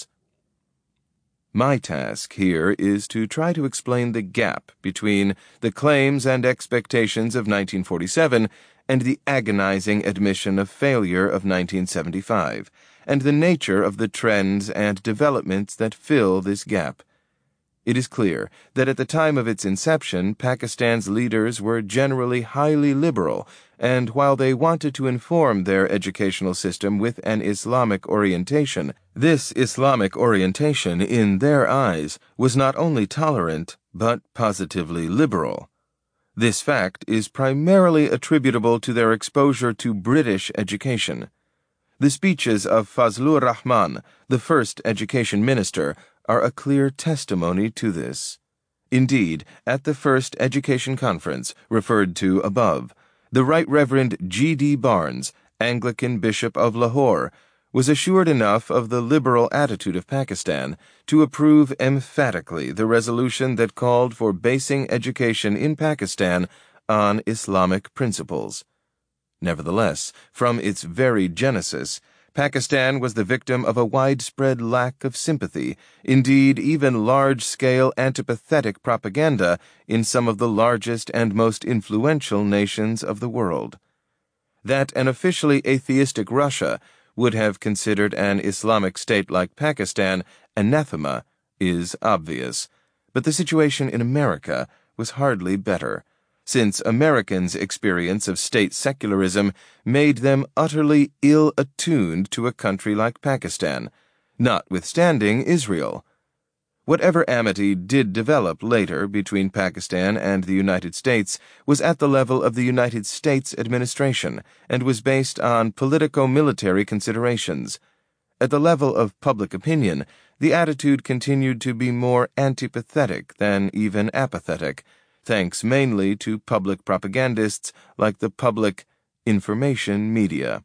My task here is to try to explain the gap between the claims and expectations of nineteen forty-seven and the agonizing admission of failure of nineteen seventy-five, and the nature of the trends and developments that fill this gap. It is clear that at the time of its inception, Pakistan's leaders were generally highly liberal, and while they wanted to inform their educational system with an Islamic orientation, this Islamic orientation, in their eyes, was not only tolerant, but positively liberal. This fact is primarily attributable to their exposure to British education. The speeches of Fazlur Rahman, the first education minister, are a clear testimony to this. Indeed, at the first education conference, referred to above, the Right Reverend G D Barnes, Anglican Bishop of Lahore, was assured enough of the liberal attitude of Pakistan to approve emphatically the resolution that called for basing education in Pakistan on Islamic principles. Nevertheless, from its very genesis, Pakistan was the victim of a widespread lack of sympathy, indeed even large-scale antipathetic propaganda in some of the largest and most influential nations of the world. That an officially atheistic Russia would have considered an Islamic state like Pakistan anathema is obvious, but the situation in America was hardly better, since Americans' experience of state secularism made them utterly ill-attuned to a country like Pakistan, notwithstanding Israel. Whatever amity did develop later between Pakistan and the United States was at the level of the United States administration and was based on politico-military considerations. At the level of public opinion, the attitude continued to be more antipathetic than even apathetic, thanks mainly to public propagandists like the public information media.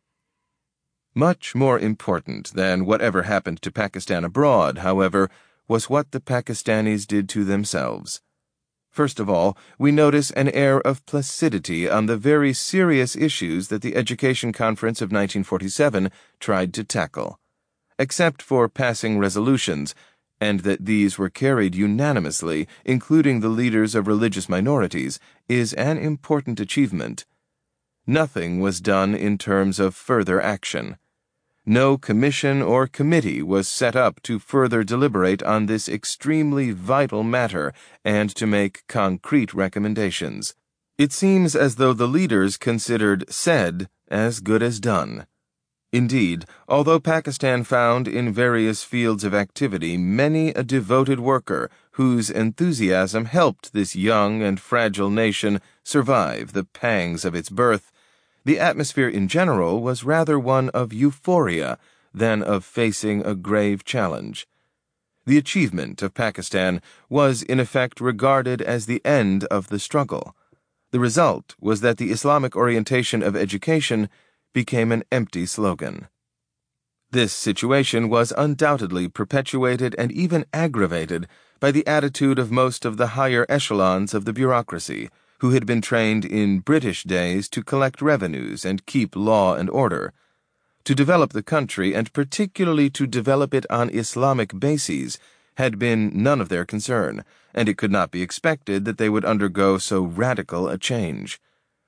Much more important than whatever happened to Pakistan abroad, however, was what the Pakistanis did to themselves. First of all, we notice an air of placidity on the very serious issues that the Education Conference of nineteen forty-seven tried to tackle. Except for passing resolutions, and that these were carried unanimously, including the leaders of religious minorities, is an important achievement. Nothing was done in terms of further action. No commission or committee was set up to further deliberate on this extremely vital matter and to make concrete recommendations. It seems as though the leaders considered said as good as done. Indeed, although Pakistan found in various fields of activity many a devoted worker whose enthusiasm helped this young and fragile nation survive the pangs of its birth, the atmosphere in general was rather one of euphoria than of facing a grave challenge. The achievement of Pakistan was in effect regarded as the end of the struggle. The result was that the Islamic orientation of education became an empty slogan. This situation was undoubtedly perpetuated and even aggravated by the attitude of most of the higher echelons of the bureaucracy, who had been trained in British days to collect revenues and keep law and order. To develop the country, and particularly to develop it on Islamic bases, had been none of their concern, and it could not be expected that they would undergo so radical a change.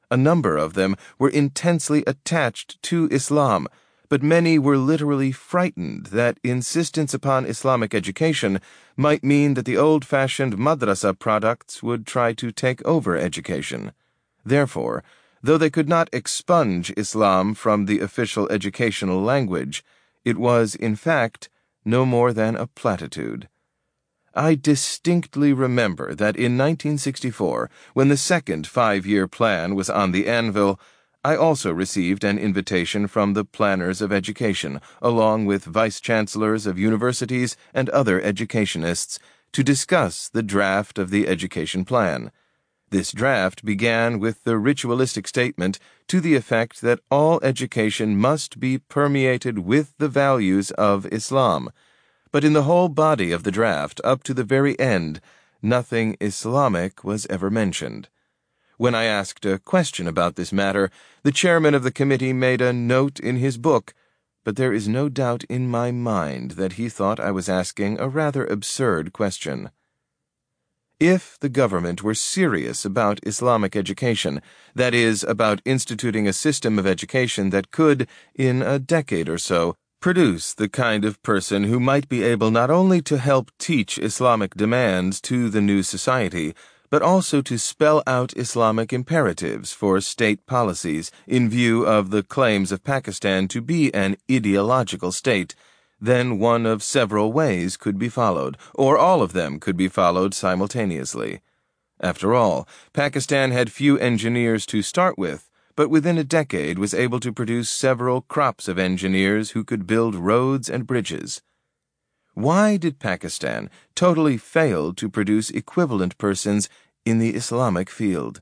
A number of them were intensely attached to Islam, but many were literally frightened that insistence upon Islamic education might mean that the old-fashioned madrasa products would try to take over education. Therefore, though they could not expunge Islam from the official educational language, it was, in fact, no more than a platitude. I distinctly remember that in nineteen sixty-four, when the second five-year plan was on the anvil, I also received an invitation from the planners of education, along with vice-chancellors of universities and other educationists, to discuss the draft of the education plan. This draft began with the ritualistic statement to the effect that all education must be permeated with the values of Islam. But in the whole body of the draft, up to the very end, nothing Islamic was ever mentioned. When I asked a question about this matter, the chairman of the committee made a note in his book, but there is no doubt in my mind that he thought I was asking a rather absurd question. If the government were serious about Islamic education, that is, about instituting a system of education that could, in a decade or so, produce the kind of person who might be able not only to help teach Islamic demands to the new society, but also to spell out Islamic imperatives for state policies in view of the claims of Pakistan to be an ideological state, then one of several ways could be followed, or all of them could be followed simultaneously. After all, Pakistan had few engineers to start with, but within a decade was able to produce several crops of engineers who could build roads and bridges. Why did Pakistan totally fail to produce equivalent persons in the Islamic field?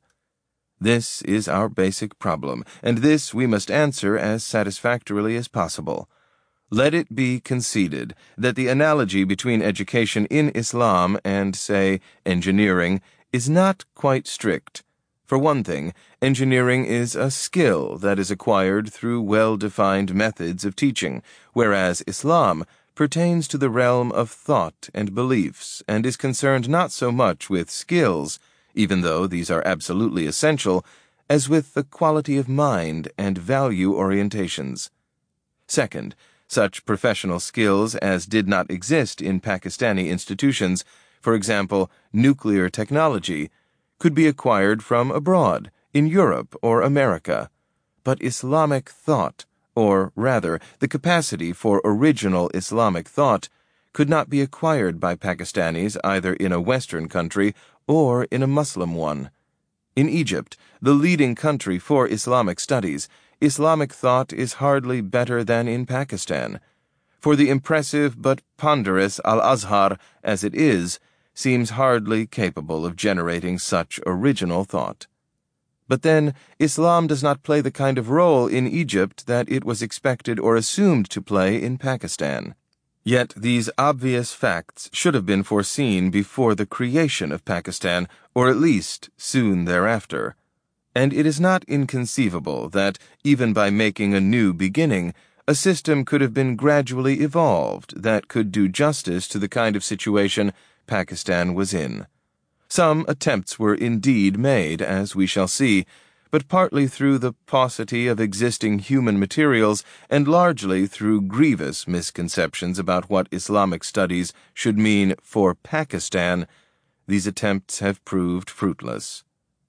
This is our basic problem, and this we must answer as satisfactorily as possible. Let it be conceded that the analogy between education in Islam and, say, engineering is not quite strict. For one thing, engineering is a skill that is acquired through well-defined methods of teaching, whereas Islam pertains to the realm of thought and beliefs and is concerned not so much with skills, even though these are absolutely essential, as with the quality of mind and value orientations. Second, such professional skills as did not exist in Pakistani institutions, for example, nuclear technology, could be acquired from abroad, in Europe or America. But Islamic thought, or rather, the capacity for original Islamic thought, could not be acquired by Pakistanis either in a Western country or in a Muslim one. In Egypt, the leading country for Islamic studies, Islamic thought is hardly better than in Pakistan, for the impressive but ponderous Al-Azhar, as it is, seems hardly capable of generating such original thought. But then, Islam does not play the kind of role in Egypt that it was expected or assumed to play in Pakistan. Yet these obvious facts should have been foreseen before the creation of Pakistan, or at least soon thereafter. And it is not inconceivable that, even by making a new beginning, a system could have been gradually evolved that could do justice to the kind of situation Pakistan was in. Some attempts were indeed made, as we shall see, but partly through the paucity of existing human materials and largely through grievous misconceptions about what Islamic studies should mean for Pakistan, these attempts have proved fruitless.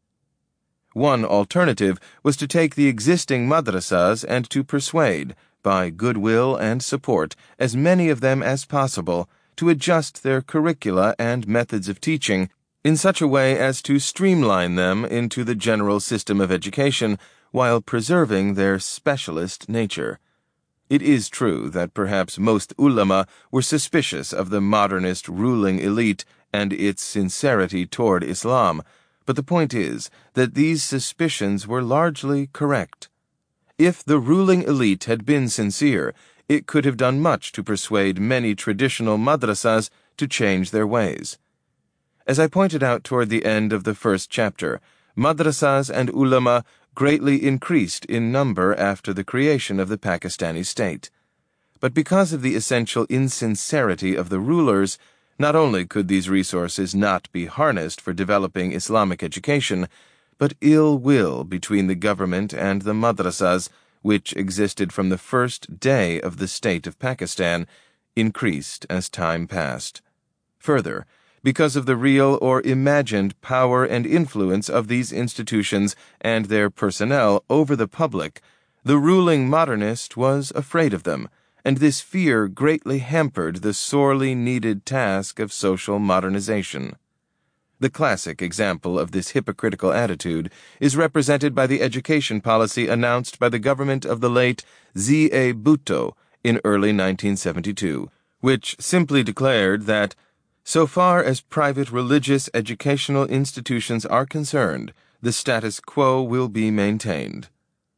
One alternative was to take the existing madrasas and to persuade, by goodwill and support, as many of them as possible to adjust their curricula and methods of teaching in such a way as to streamline them into the general system of education while preserving their specialist nature. It is true that perhaps most ulama were suspicious of the modernist ruling elite and its sincerity toward Islam, but the point is that these suspicions were largely correct. If the ruling elite had been sincere, it could have done much to persuade many traditional madrasas to change their ways. As I pointed out toward the end of the first chapter, madrasas and ulama greatly increased in number after the creation of the Pakistani state. But because of the essential insincerity of the rulers, not only could these resources not be harnessed for developing Islamic education, but ill will between the government and the madrasas, which existed from the first day of the state of Pakistan, increased as time passed. Further, because of the real or imagined power and influence of these institutions and their personnel over the public, the ruling modernist was afraid of them, and this fear greatly hampered the sorely needed task of social modernization. The classic example of this hypocritical attitude is represented by the education policy announced by the government of the late Z A Bhutto in early nineteen seventy-two, which simply declared that, so far as private religious educational institutions are concerned, the status quo will be maintained.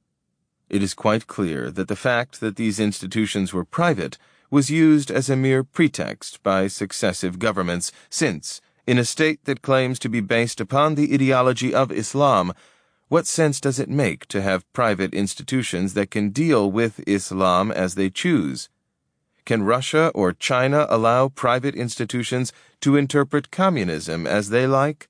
It is quite clear that the fact that these institutions were private was used as a mere pretext by successive governments, since, in a state that claims to be based upon the ideology of Islam, what sense does it make to have private institutions that can deal with Islam as they choose? Can Russia or China allow private institutions to interpret communism as they like?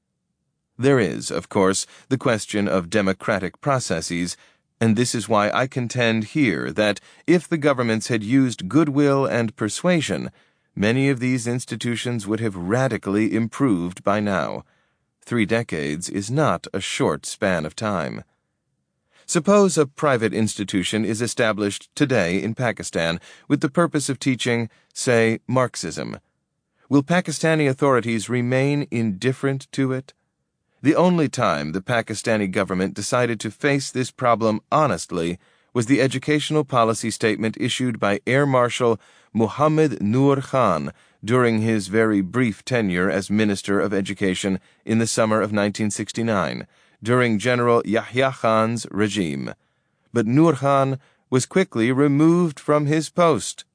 There is, of course, the question of democratic processes, and this is why I contend here that if the governments had used goodwill and persuasion, many of these institutions would have radically improved by now. Three decades is not a short span of time. Suppose a private institution is established today in Pakistan with the purpose of teaching, say, Marxism. Will Pakistani authorities remain indifferent to it? The only time the Pakistani government decided to face this problem honestly was the educational policy statement issued by Air Marshal Muhammad Noor Khan during his very brief tenure as Minister of Education in the summer of nineteen sixty-nine, during General Yahya Khan's regime. But Noor Khan was quickly removed from his post.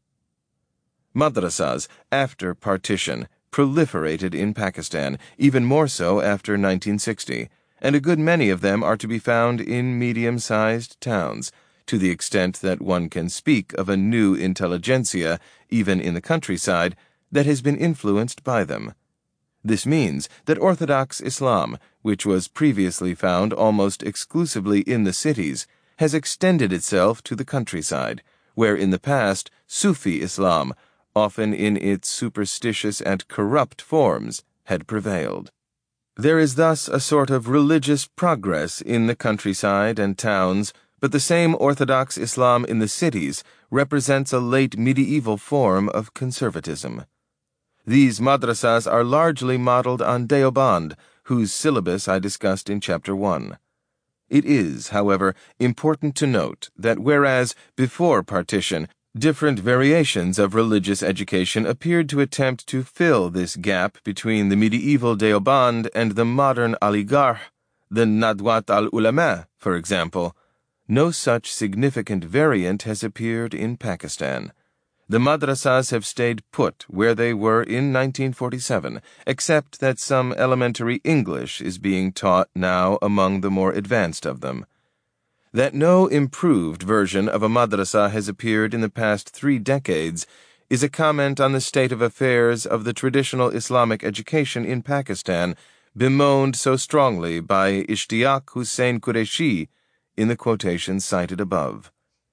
Madrasas, after partition, proliferated in Pakistan, even more so after nineteen sixty, and a good many of them are to be found in medium-sized towns, to the extent that one can speak of a new intelligentsia, even in the countryside, that has been influenced by them. This means that Orthodox Islam, which was previously found almost exclusively in the cities, has extended itself to the countryside, where in the past Sufi Islam, often in its superstitious and corrupt forms, had prevailed. There is thus a sort of religious progress in the countryside and towns, but the same Orthodox Islam in the cities represents a late medieval form of conservatism. These madrasas are largely modeled on Deoband, whose syllabus I discussed in Chapter one. It is, however, important to note that whereas, before partition, different variations of religious education appeared to attempt to fill this gap between the medieval Deoband and the modern Aligarh, the Nadwat al-Ulama, for example, no such significant variant has appeared in Pakistan. The madrasas have stayed put where they were in nineteen forty-seven, except that some elementary English is being taught now among the more advanced of them. That no improved version of a madrasa has appeared in the past three decades is a comment on the state of affairs of the traditional Islamic education in Pakistan, bemoaned so strongly by Ishtiaq Hussain Qureshi in the quotations cited above.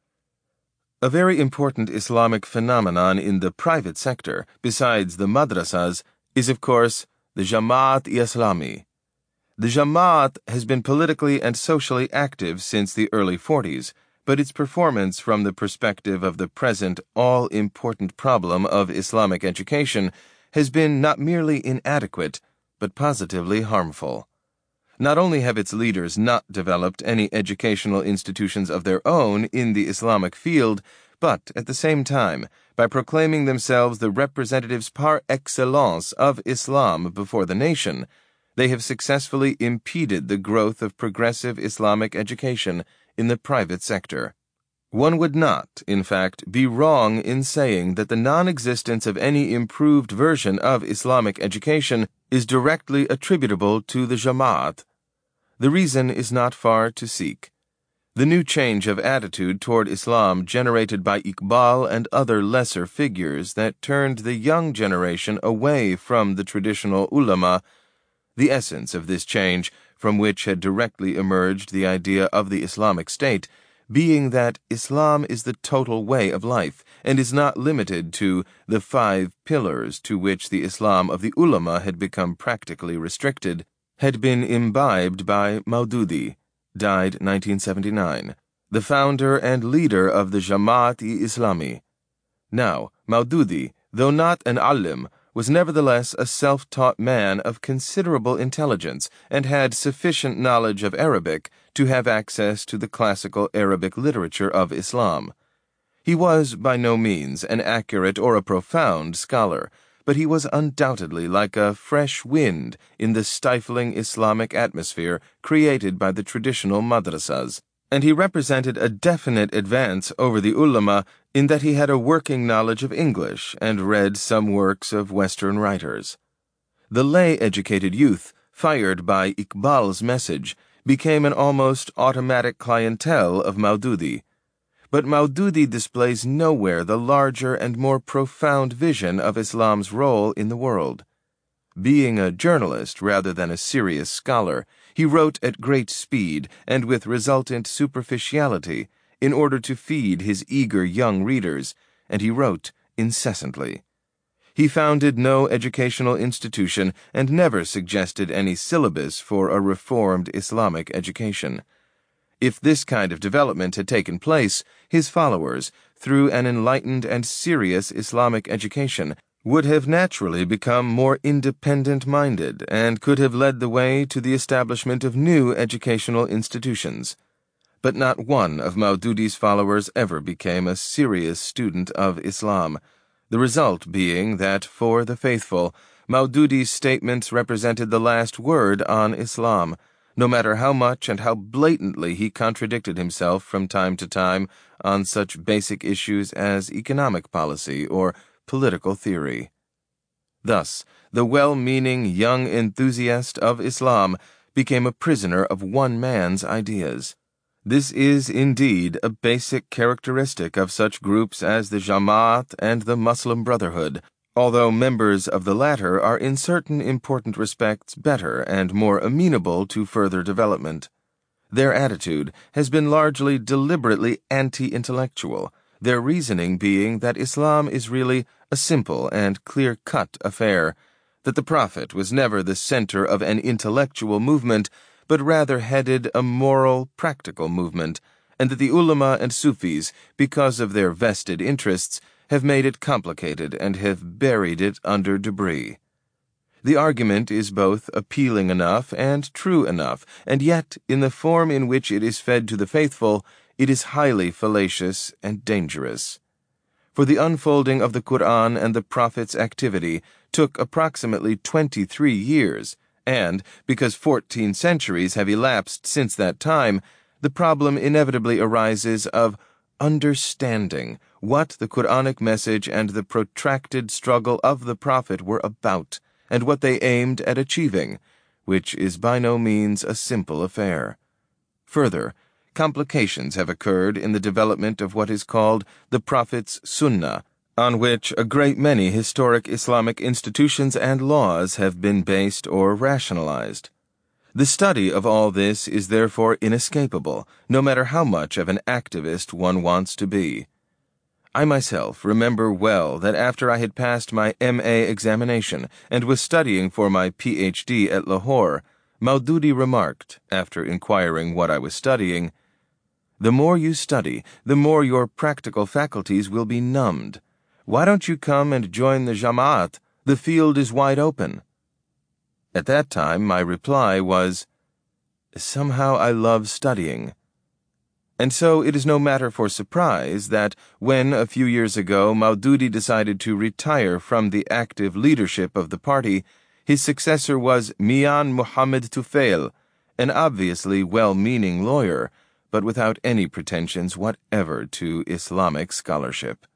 A very important Islamic phenomenon in the private sector, besides the madrasas, is of course the Jamaat-e-Islami. The Jamaat has been politically and socially active since the early forties, but its performance from the perspective of the present all-important problem of Islamic education has been not merely inadequate, but positively harmful. Not only have its leaders not developed any educational institutions of their own in the Islamic field, but, at the same time, by proclaiming themselves the representatives par excellence of Islam before the nation, they have successfully impeded the growth of progressive Islamic education in the private sector. One would not, in fact, be wrong in saying that the non-existence of any improved version of Islamic education is directly attributable to the Jamaat. The reason is not far to seek. The new change of attitude toward Islam generated by Iqbal and other lesser figures that turned the young generation away from the traditional ulama, the essence of this change, from which had directly emerged the idea of the Islamic State, being that Islam is the total way of life and is not limited to the five pillars to which the Islam of the ulama had become practically restricted, had been imbibed by Maududi, died nineteen seventy-nine, the founder and leader of the Jamaat-e-Islami. Now, Maududi, though not an alim, was nevertheless a self-taught man of considerable intelligence and had sufficient knowledge of Arabic to have access to the classical Arabic literature of Islam. He was by no means an accurate or a profound scholar, but he was undoubtedly like a fresh wind in the stifling Islamic atmosphere created by the traditional madrasas, and he represented a definite advance over the ulama in that he had a working knowledge of English and read some works of Western writers. The lay-educated youth, fired by Iqbal's message, became an almost automatic clientele of Maududi. But Maududi displays nowhere the larger and more profound vision of Islam's role in the world. Being a journalist rather than a serious scholar, he wrote at great speed and with resultant superficiality in order to feed his eager young readers, and he wrote incessantly. He founded no educational institution and never suggested any syllabus for a reformed Islamic education. If this kind of development had taken place, his followers, through an enlightened and serious Islamic education, would have naturally become more independent-minded and could have led the way to the establishment of new educational institutions. But not one of Maududi's followers ever became a serious student of Islam, the result being that, for the faithful, Maududi's statements represented the last word on Islam, no matter how much and how blatantly he contradicted himself from time to time on such basic issues as economic policy or political theory. Thus, the well-meaning young enthusiast of Islam became a prisoner of one man's ideas. This is indeed a basic characteristic of such groups as the Jamaat and the Muslim Brotherhood, although members of the latter are in certain important respects better and more amenable to further development. Their attitude has been largely deliberately anti-intellectual, their reasoning being that Islam is really a simple and clear-cut affair, that the Prophet was never the center of an intellectual movement, but rather headed a moral, practical movement, and that the ulama and Sufis, because of their vested interests, have made it complicated and have buried it under debris. The argument is both appealing enough and true enough, and yet, in the form in which it is fed to the faithful, it is highly fallacious and dangerous. For the unfolding of the Quran and the Prophet's activity took approximately twenty-three years, and, because fourteen centuries have elapsed since that time, the problem inevitably arises of understanding what the Quranic message and the protracted struggle of the Prophet were about, and what they aimed at achieving, which is by no means a simple affair. Further, complications have occurred in the development of what is called the Prophet's Sunnah, on which a great many historic Islamic institutions and laws have been based or rationalized. The study of all this is therefore inescapable, no matter how much of an activist one wants to be. I myself remember well that after I had passed my M A examination and was studying for my P H D at Lahore, Maududi remarked, after inquiring what I was studying, "The more you study, the more your practical faculties will be numbed. Why don't you come and join the Jamaat? The field is wide open." At that time, my reply was, "Somehow I love studying." And so it is no matter for surprise that when, a few years ago, Maududi decided to retire from the active leadership of the party, his successor was Mian Muhammad Tufail, an obviously well-meaning lawyer, but without any pretensions whatever to Islamic scholarship.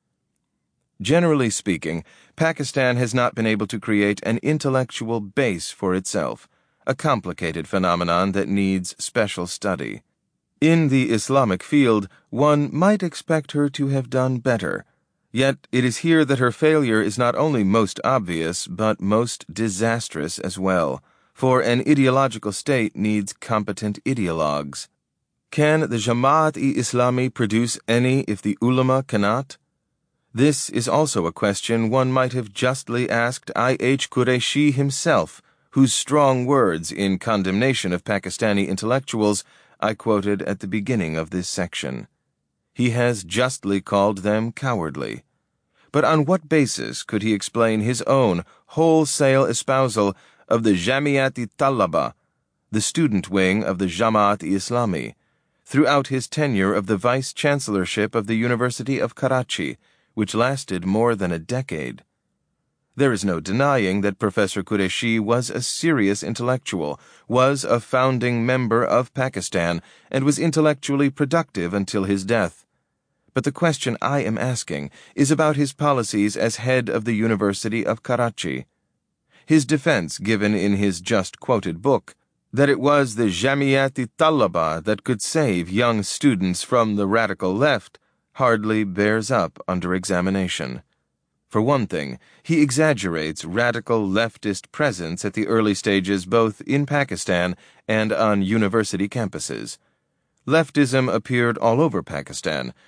Generally speaking, Pakistan has not been able to create an intellectual base for itself, a complicated phenomenon that needs special study. In the Islamic field, one might expect her to have done better, yet it is here that her failure is not only most obvious, but most disastrous as well, for an ideological state needs competent ideologues. Can the Jamaat-e-Islami produce any if the ulama cannot? This is also a question one might have justly asked I H Qureshi himself, whose strong words in condemnation of Pakistani intellectuals I quoted at the beginning of this section. He has justly called them cowardly. But on what basis could he explain his own wholesale espousal of the Jamiat-e-Talaba, the student wing of the Jamaat-e-Islami, throughout his tenure of the vice-chancellorship of the University of Karachi, which lasted more than a decade? There is no denying that Professor Qureshi was a serious intellectual, was a founding member of Pakistan, and was intellectually productive until his death. But the question I am asking is about his policies as head of the University of Karachi. His defense given in his just-quoted book, that it was the Jamiat-e-Talaba that could save young students from the radical left, hardly bears up under examination. For one thing, he exaggerates radical leftist presence at the early stages both in Pakistan and on university campuses. Leftism appeared all over Pakistan,